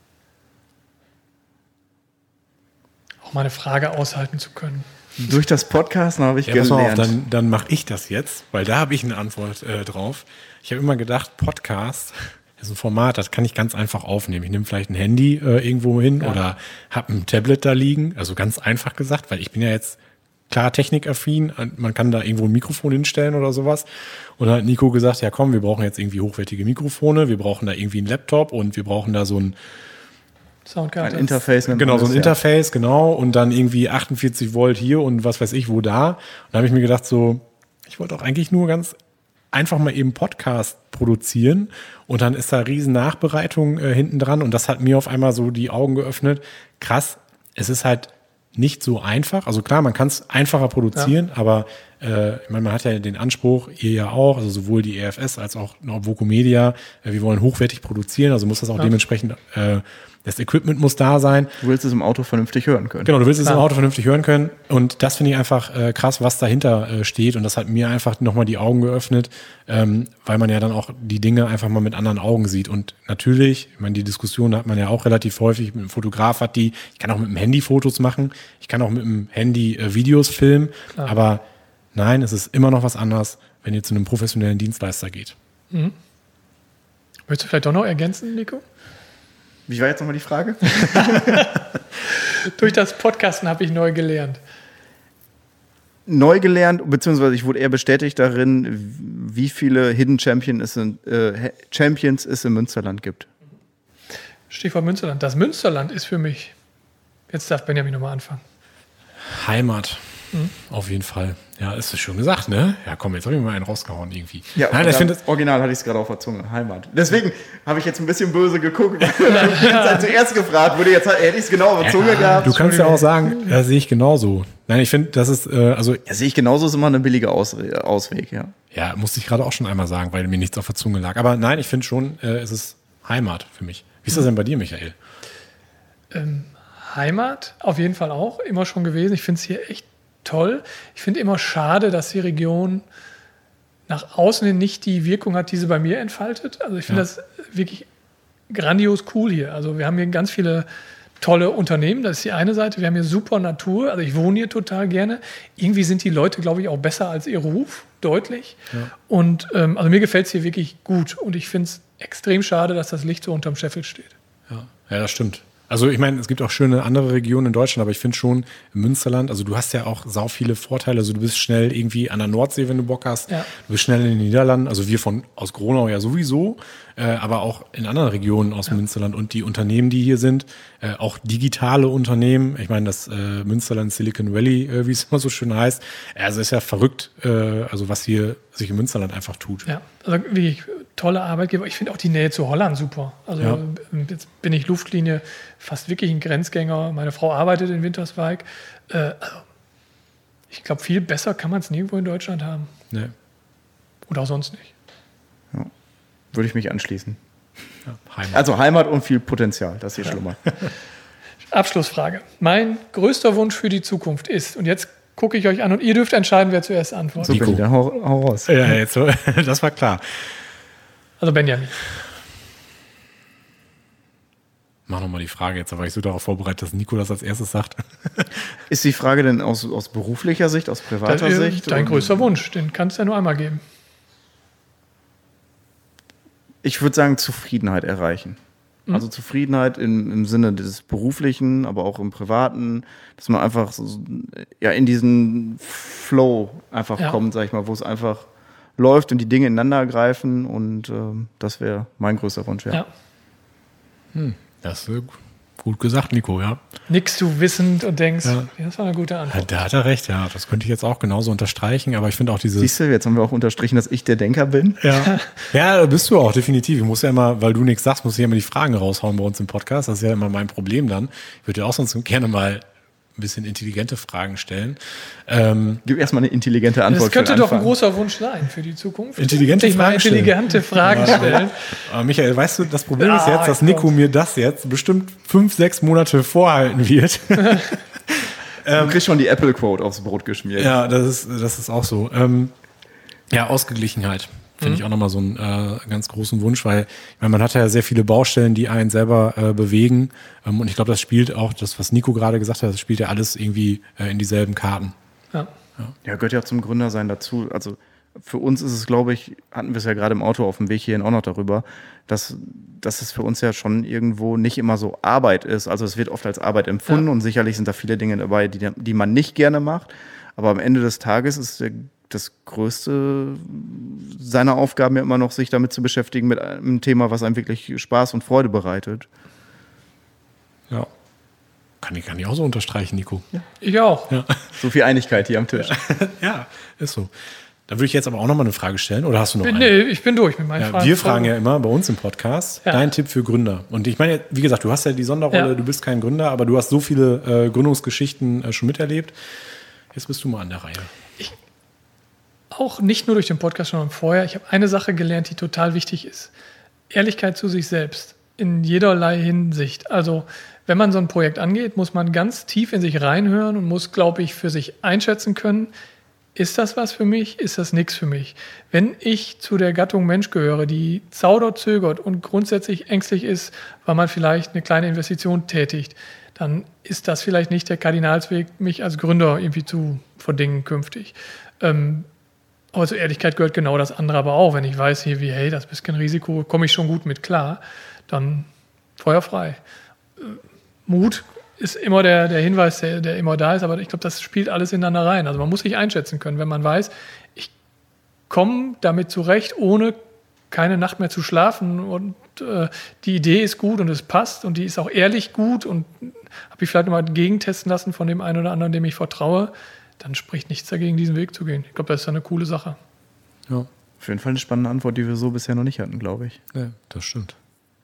Speaker 1: auch mal eine Frage aushalten zu können.
Speaker 3: Durch das Podcasten habe ich ja, gelernt.
Speaker 2: Pass mal auf, dann, dann mache ich das jetzt, weil da habe ich eine Antwort äh, drauf. Ich habe immer gedacht, Podcast... Das ist ein Format, das kann ich ganz einfach aufnehmen. Ich nehme vielleicht ein Handy äh, irgendwo hin ja. oder habe ein Tablet da liegen. Also ganz einfach gesagt, weil ich bin ja jetzt klar technikaffin. Man kann da irgendwo ein Mikrofon hinstellen oder sowas. Und dann hat Nico gesagt, ja komm, wir brauchen jetzt irgendwie hochwertige Mikrofone. Wir brauchen da irgendwie einen Laptop und wir brauchen da so ein
Speaker 3: Soundkarte. Ein Interface.
Speaker 2: Genau, so ein Interface, genau. Und dann irgendwie achtundvierzig Volt hier und was weiß ich wo da. Und da habe ich mir gedacht so, ich wollte auch eigentlich nur ganz einfach mal eben Podcast produzieren und dann ist da riesen Nachbereitung äh, hinten dran und das hat mir auf einmal so die Augen geöffnet. Krass, es ist halt nicht so einfach. Also klar, man kann es einfacher produzieren, ja. aber äh, ich meine, man hat ja den Anspruch, ihr ja auch, also sowohl die E F S als auch Vocomedia, äh, wir wollen hochwertig produzieren, also muss das auch ja. dementsprechend äh, das Equipment muss da sein.
Speaker 3: Du willst es im Auto vernünftig hören können.
Speaker 2: Genau, du willst es ja. im Auto vernünftig hören können. Und das finde ich einfach äh, krass, was dahinter äh, steht. Und das hat mir einfach nochmal die Augen geöffnet, ähm, weil man ja dann auch die Dinge einfach mal mit anderen Augen sieht. Und natürlich, ich meine, die Diskussion hat man ja auch relativ häufig. Mit dem Fotograf hat die, ich kann auch mit dem Handy Fotos machen, ich kann auch mit dem Handy äh, Videos filmen. Klar. Aber nein, es ist immer noch was anderes, wenn ihr zu einem professionellen Dienstleister geht.
Speaker 1: Mhm. Möchtest du vielleicht doch noch ergänzen, Nico?
Speaker 3: Wie war jetzt nochmal die Frage?
Speaker 1: Durch das Podcasten habe ich neu gelernt.
Speaker 3: Neu gelernt, beziehungsweise ich wurde eher bestätigt darin, wie viele Hidden Champion es in, äh, Champions es im Münsterland gibt.
Speaker 1: Stichwort Münsterland. Das Münsterland ist für mich, jetzt darf Benjamin nochmal anfangen.
Speaker 2: Heimat. Mhm. Auf jeden Fall. Ja, ist das schon gesagt, ne? Ja, komm, jetzt habe ich mal einen rausgehauen irgendwie.
Speaker 3: Ja,
Speaker 2: Nein,
Speaker 3: ich finde, original hatte ich es gerade auf der Zunge. Heimat. Deswegen habe ich jetzt ein bisschen böse geguckt. Ich habe zuerst gefragt, wurde jetzt hätte ich es genau auf der Zunge ja, gehabt.
Speaker 2: Du kannst ja auch sagen, das sehe ich genauso. Nein, ich finde, das ist, äh, also.
Speaker 3: Ja, sehe ich genauso, ist immer eine billige Aus- Ausweg, ja.
Speaker 2: Ja, musste ich gerade auch schon einmal sagen, weil mir nichts auf der Zunge lag. Aber nein, ich finde schon, äh, es ist Heimat für mich. Wie ist das denn bei dir, Michael?
Speaker 1: Ähm, Heimat, auf jeden Fall auch, immer schon gewesen. Ich finde es hier echt toll. Ich finde immer schade, dass die Region nach außen hin nicht die Wirkung hat, die sie bei mir entfaltet. Also ich finde ja. das wirklich grandios cool hier. Also wir haben hier ganz viele tolle Unternehmen, das ist die eine Seite. Wir haben hier super Natur, also ich wohne hier total gerne. Irgendwie sind die Leute, glaube ich, auch besser als ihr Ruf, deutlich. Ja. Und ähm, also mir gefällt es hier wirklich gut. Und ich finde es extrem schade, dass das Licht so unterm Scheffel steht.
Speaker 2: Ja, ja, das stimmt. Also ich meine, es gibt auch schöne andere Regionen in Deutschland, aber ich finde schon im Münsterland, also du hast ja auch sau viele Vorteile, also du bist schnell irgendwie an der Nordsee, wenn du Bock hast, ja. Du bist schnell in den Niederlanden, also wir von aus Gronau ja sowieso, äh, aber auch in anderen Regionen aus ja. Münsterland und die Unternehmen, die hier sind, äh, auch digitale Unternehmen, ich meine das äh, Münsterland Silicon Valley, äh, wie es immer so schön heißt, also ist ja verrückt, äh, also was hier sich im Münsterland einfach tut.
Speaker 1: Ja, also wirklich tolle Arbeitgeber. Ich finde auch die Nähe zu Holland super. Also
Speaker 2: Ja.
Speaker 1: jetzt bin ich Luftlinie fast wirklich ein Grenzgänger. Meine Frau arbeitet in Winterswijk. Äh, also ich glaube, viel besser kann man es nirgendwo in Deutschland haben.
Speaker 2: Nee.
Speaker 1: Oder auch sonst nicht.
Speaker 3: Ja. Würde ich mich anschließen.
Speaker 2: Ja, Heimat.
Speaker 3: Also Heimat und viel Potenzial, das hier schlummert.
Speaker 1: Abschlussfrage. Mein größter Wunsch für die Zukunft ist, und jetzt gucke ich euch an und ihr dürft entscheiden, wer zuerst antwortet.
Speaker 3: So, Benni, dann hau, hau raus.
Speaker 2: Ja, jetzt, so- das war klar.
Speaker 1: Also Benjamin.
Speaker 2: Mach nochmal die Frage jetzt, aber ich so darauf vorbereitet, dass Nico das als erstes sagt.
Speaker 3: Ist die Frage denn aus, aus beruflicher Sicht, aus privater
Speaker 1: Das, äh,
Speaker 3: Sicht?
Speaker 1: dein
Speaker 3: Und-
Speaker 1: größter Wunsch, den kannst du ja nur einmal geben.
Speaker 3: Ich würde sagen, Zufriedenheit erreichen.
Speaker 1: Mhm.
Speaker 3: Also Zufriedenheit im, im Sinne des Beruflichen, aber auch im Privaten, dass man einfach so, ja, in diesen Flow einfach
Speaker 1: Ja.
Speaker 3: kommt, sag ich mal, wo es einfach läuft und die Dinge ineinander greifen und ähm, das wäre mein größter Wunsch, ja.
Speaker 1: Ja.
Speaker 2: Das ist äh, gut gesagt, Nico, ja.
Speaker 1: Nickst du wissend und denkst,
Speaker 2: Ja.
Speaker 1: das war eine gute
Speaker 2: Ja,
Speaker 1: Antwort.
Speaker 2: da hat er recht, ja. Das könnte ich jetzt auch genauso unterstreichen, aber ich finde auch dieses.
Speaker 3: Siehst du, jetzt haben wir auch unterstrichen, dass ich der Denker bin.
Speaker 2: Ja. Ja, bist du auch, definitiv. Ich muss ja immer, weil du nichts sagst, muss ich ja immer die Fragen raushauen bei uns im Podcast. Das ist ja immer mein Problem dann. Ich würde dir auch sonst gerne mal ein bisschen intelligente Fragen stellen. Ähm,
Speaker 3: Gib erstmal eine intelligente Antwort.
Speaker 1: Das könnte
Speaker 3: für den
Speaker 1: doch ein
Speaker 3: Anfang.
Speaker 1: großer Wunsch sein für die Zukunft.
Speaker 2: Intelligente
Speaker 1: Endlich mal
Speaker 2: Fragen stellen.
Speaker 1: intelligente Fragen stellen.
Speaker 2: aber Michael, weißt du, das Problem ist
Speaker 1: Ah,
Speaker 2: jetzt, dass
Speaker 1: Gott.
Speaker 2: Nico mir das jetzt bestimmt fünf, sechs Monate vorhalten wird.
Speaker 3: Du kriegst schon die Apple-Quote aufs Brot geschmiert.
Speaker 2: Ja, das ist, das ist auch so. Ähm, ja, Ausgeglichenheit finde ich auch nochmal so einen äh, ganz großen Wunsch, weil ich meine, man hat ja sehr viele Baustellen, die einen selber äh, bewegen. Ähm, und ich glaube, das spielt auch, das, was Nico gerade gesagt hat, das spielt ja alles irgendwie äh, in dieselben Karten.
Speaker 1: Ja.
Speaker 3: Ja, gehört ja auch zum Gründersein dazu. Also für uns ist es, glaube ich, hatten wir es ja gerade im Auto auf dem Weg hierhin auch noch darüber, dass, dass es für uns ja schon irgendwo nicht immer so Arbeit ist. Also es wird oft als Arbeit empfunden
Speaker 1: Ja.
Speaker 3: und sicherlich sind da viele Dinge dabei, die, die man nicht gerne macht. Aber am Ende des Tages ist der, das Größte seiner Aufgaben ja immer noch, sich damit zu beschäftigen mit einem Thema, was einem wirklich Spaß und Freude bereitet.
Speaker 2: Ja. Kann ich, kann ich auch so unterstreichen, Nico.
Speaker 1: Ich auch.
Speaker 3: So viel Einigkeit hier am Tisch.
Speaker 2: Ja, ist so. Da würde ich jetzt aber auch nochmal eine Frage stellen. Oder hast du noch eine?
Speaker 1: Nee, ich bin durch mit meinen
Speaker 2: Ja,
Speaker 1: Fragen.
Speaker 2: wir fragen ja immer bei uns im Podcast,
Speaker 1: Ja.
Speaker 2: dein Tipp für Gründer. Und ich meine, wie gesagt, du hast ja die Sonderrolle,
Speaker 1: Ja.
Speaker 2: du bist kein Gründer, aber du hast so viele äh, Gründungsgeschichten äh, schon miterlebt. Jetzt bist du mal an der Reihe.
Speaker 1: Auch nicht nur durch den Podcast, sondern vorher. Ich habe eine Sache gelernt, die total wichtig ist. Ehrlichkeit zu sich selbst. In jederlei Hinsicht. Also, wenn man so ein Projekt angeht, muss man ganz tief in sich reinhören und muss, glaube ich, für sich einschätzen können, ist das was für mich, ist das nichts für mich? Wenn ich zu der Gattung Mensch gehöre, die zaudert, zögert und grundsätzlich ängstlich ist, weil man vielleicht eine kleine Investition tätigt, dann ist das vielleicht nicht der Kardinalsweg, mich als Gründer irgendwie zu verdingen künftig. Ähm, aber zur Ehrlichkeit gehört genau das andere aber auch. Wenn ich weiß, hier wie, hey, das ist ein bisschen Risiko, komme ich schon gut mit klar, dann feuerfrei. Äh, Mut ist immer der, der Hinweis, der, der immer da ist, aber ich glaube, das spielt alles ineinander rein. Also man muss sich einschätzen können, wenn man weiß, ich komme damit zurecht, ohne keine Nacht mehr zu schlafen und äh, die Idee ist gut und es passt und die ist auch ehrlich gut und habe ich vielleicht nochmal gegentesten lassen von dem einen oder anderen, dem ich vertraue, dann spricht nichts dagegen, diesen Weg zu gehen. Ich glaube, das ist eine coole Sache.
Speaker 2: Ja,
Speaker 3: Auf jeden Fall eine spannende Antwort, die wir so bisher noch nicht hatten, glaube ich.
Speaker 2: ja das stimmt.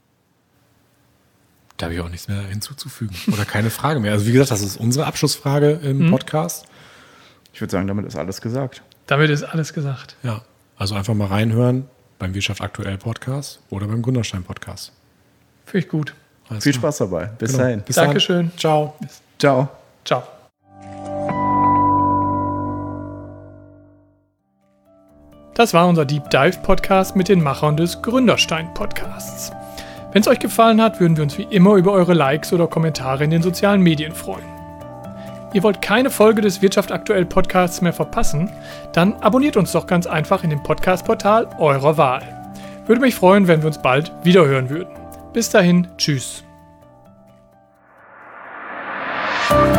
Speaker 2: Da habe ich auch nichts mehr hinzuzufügen. Oder keine Frage mehr. Also wie gesagt, das ist unsere Abschlussfrage im
Speaker 1: Mhm.
Speaker 2: Podcast.
Speaker 3: Ich würde sagen, damit ist alles gesagt.
Speaker 1: Damit ist alles gesagt.
Speaker 2: Ja, also einfach mal reinhören beim Wirtschaft aktuell Podcast oder beim Gründerstein Podcast.
Speaker 1: Finde ich gut.
Speaker 2: Alles
Speaker 3: Viel
Speaker 2: klar.
Speaker 3: Spaß dabei. Bis
Speaker 2: Genau.
Speaker 3: dahin.
Speaker 2: Bis
Speaker 1: Dankeschön.
Speaker 2: Dann. Ciao.
Speaker 3: Ciao.
Speaker 1: Ciao. Das war unser Deep Dive Podcast mit den Machern des Gründerstein Podcasts. Wenn es euch gefallen hat, würden wir uns wie immer über eure Likes oder Kommentare in den sozialen Medien freuen. Ihr wollt keine Folge des Wirtschaft aktuell Podcasts mehr verpassen? Dann abonniert uns doch ganz einfach in dem Podcast-Portal eurer Wahl. Würde mich freuen, wenn wir uns bald wiederhören würden. Bis dahin, tschüss.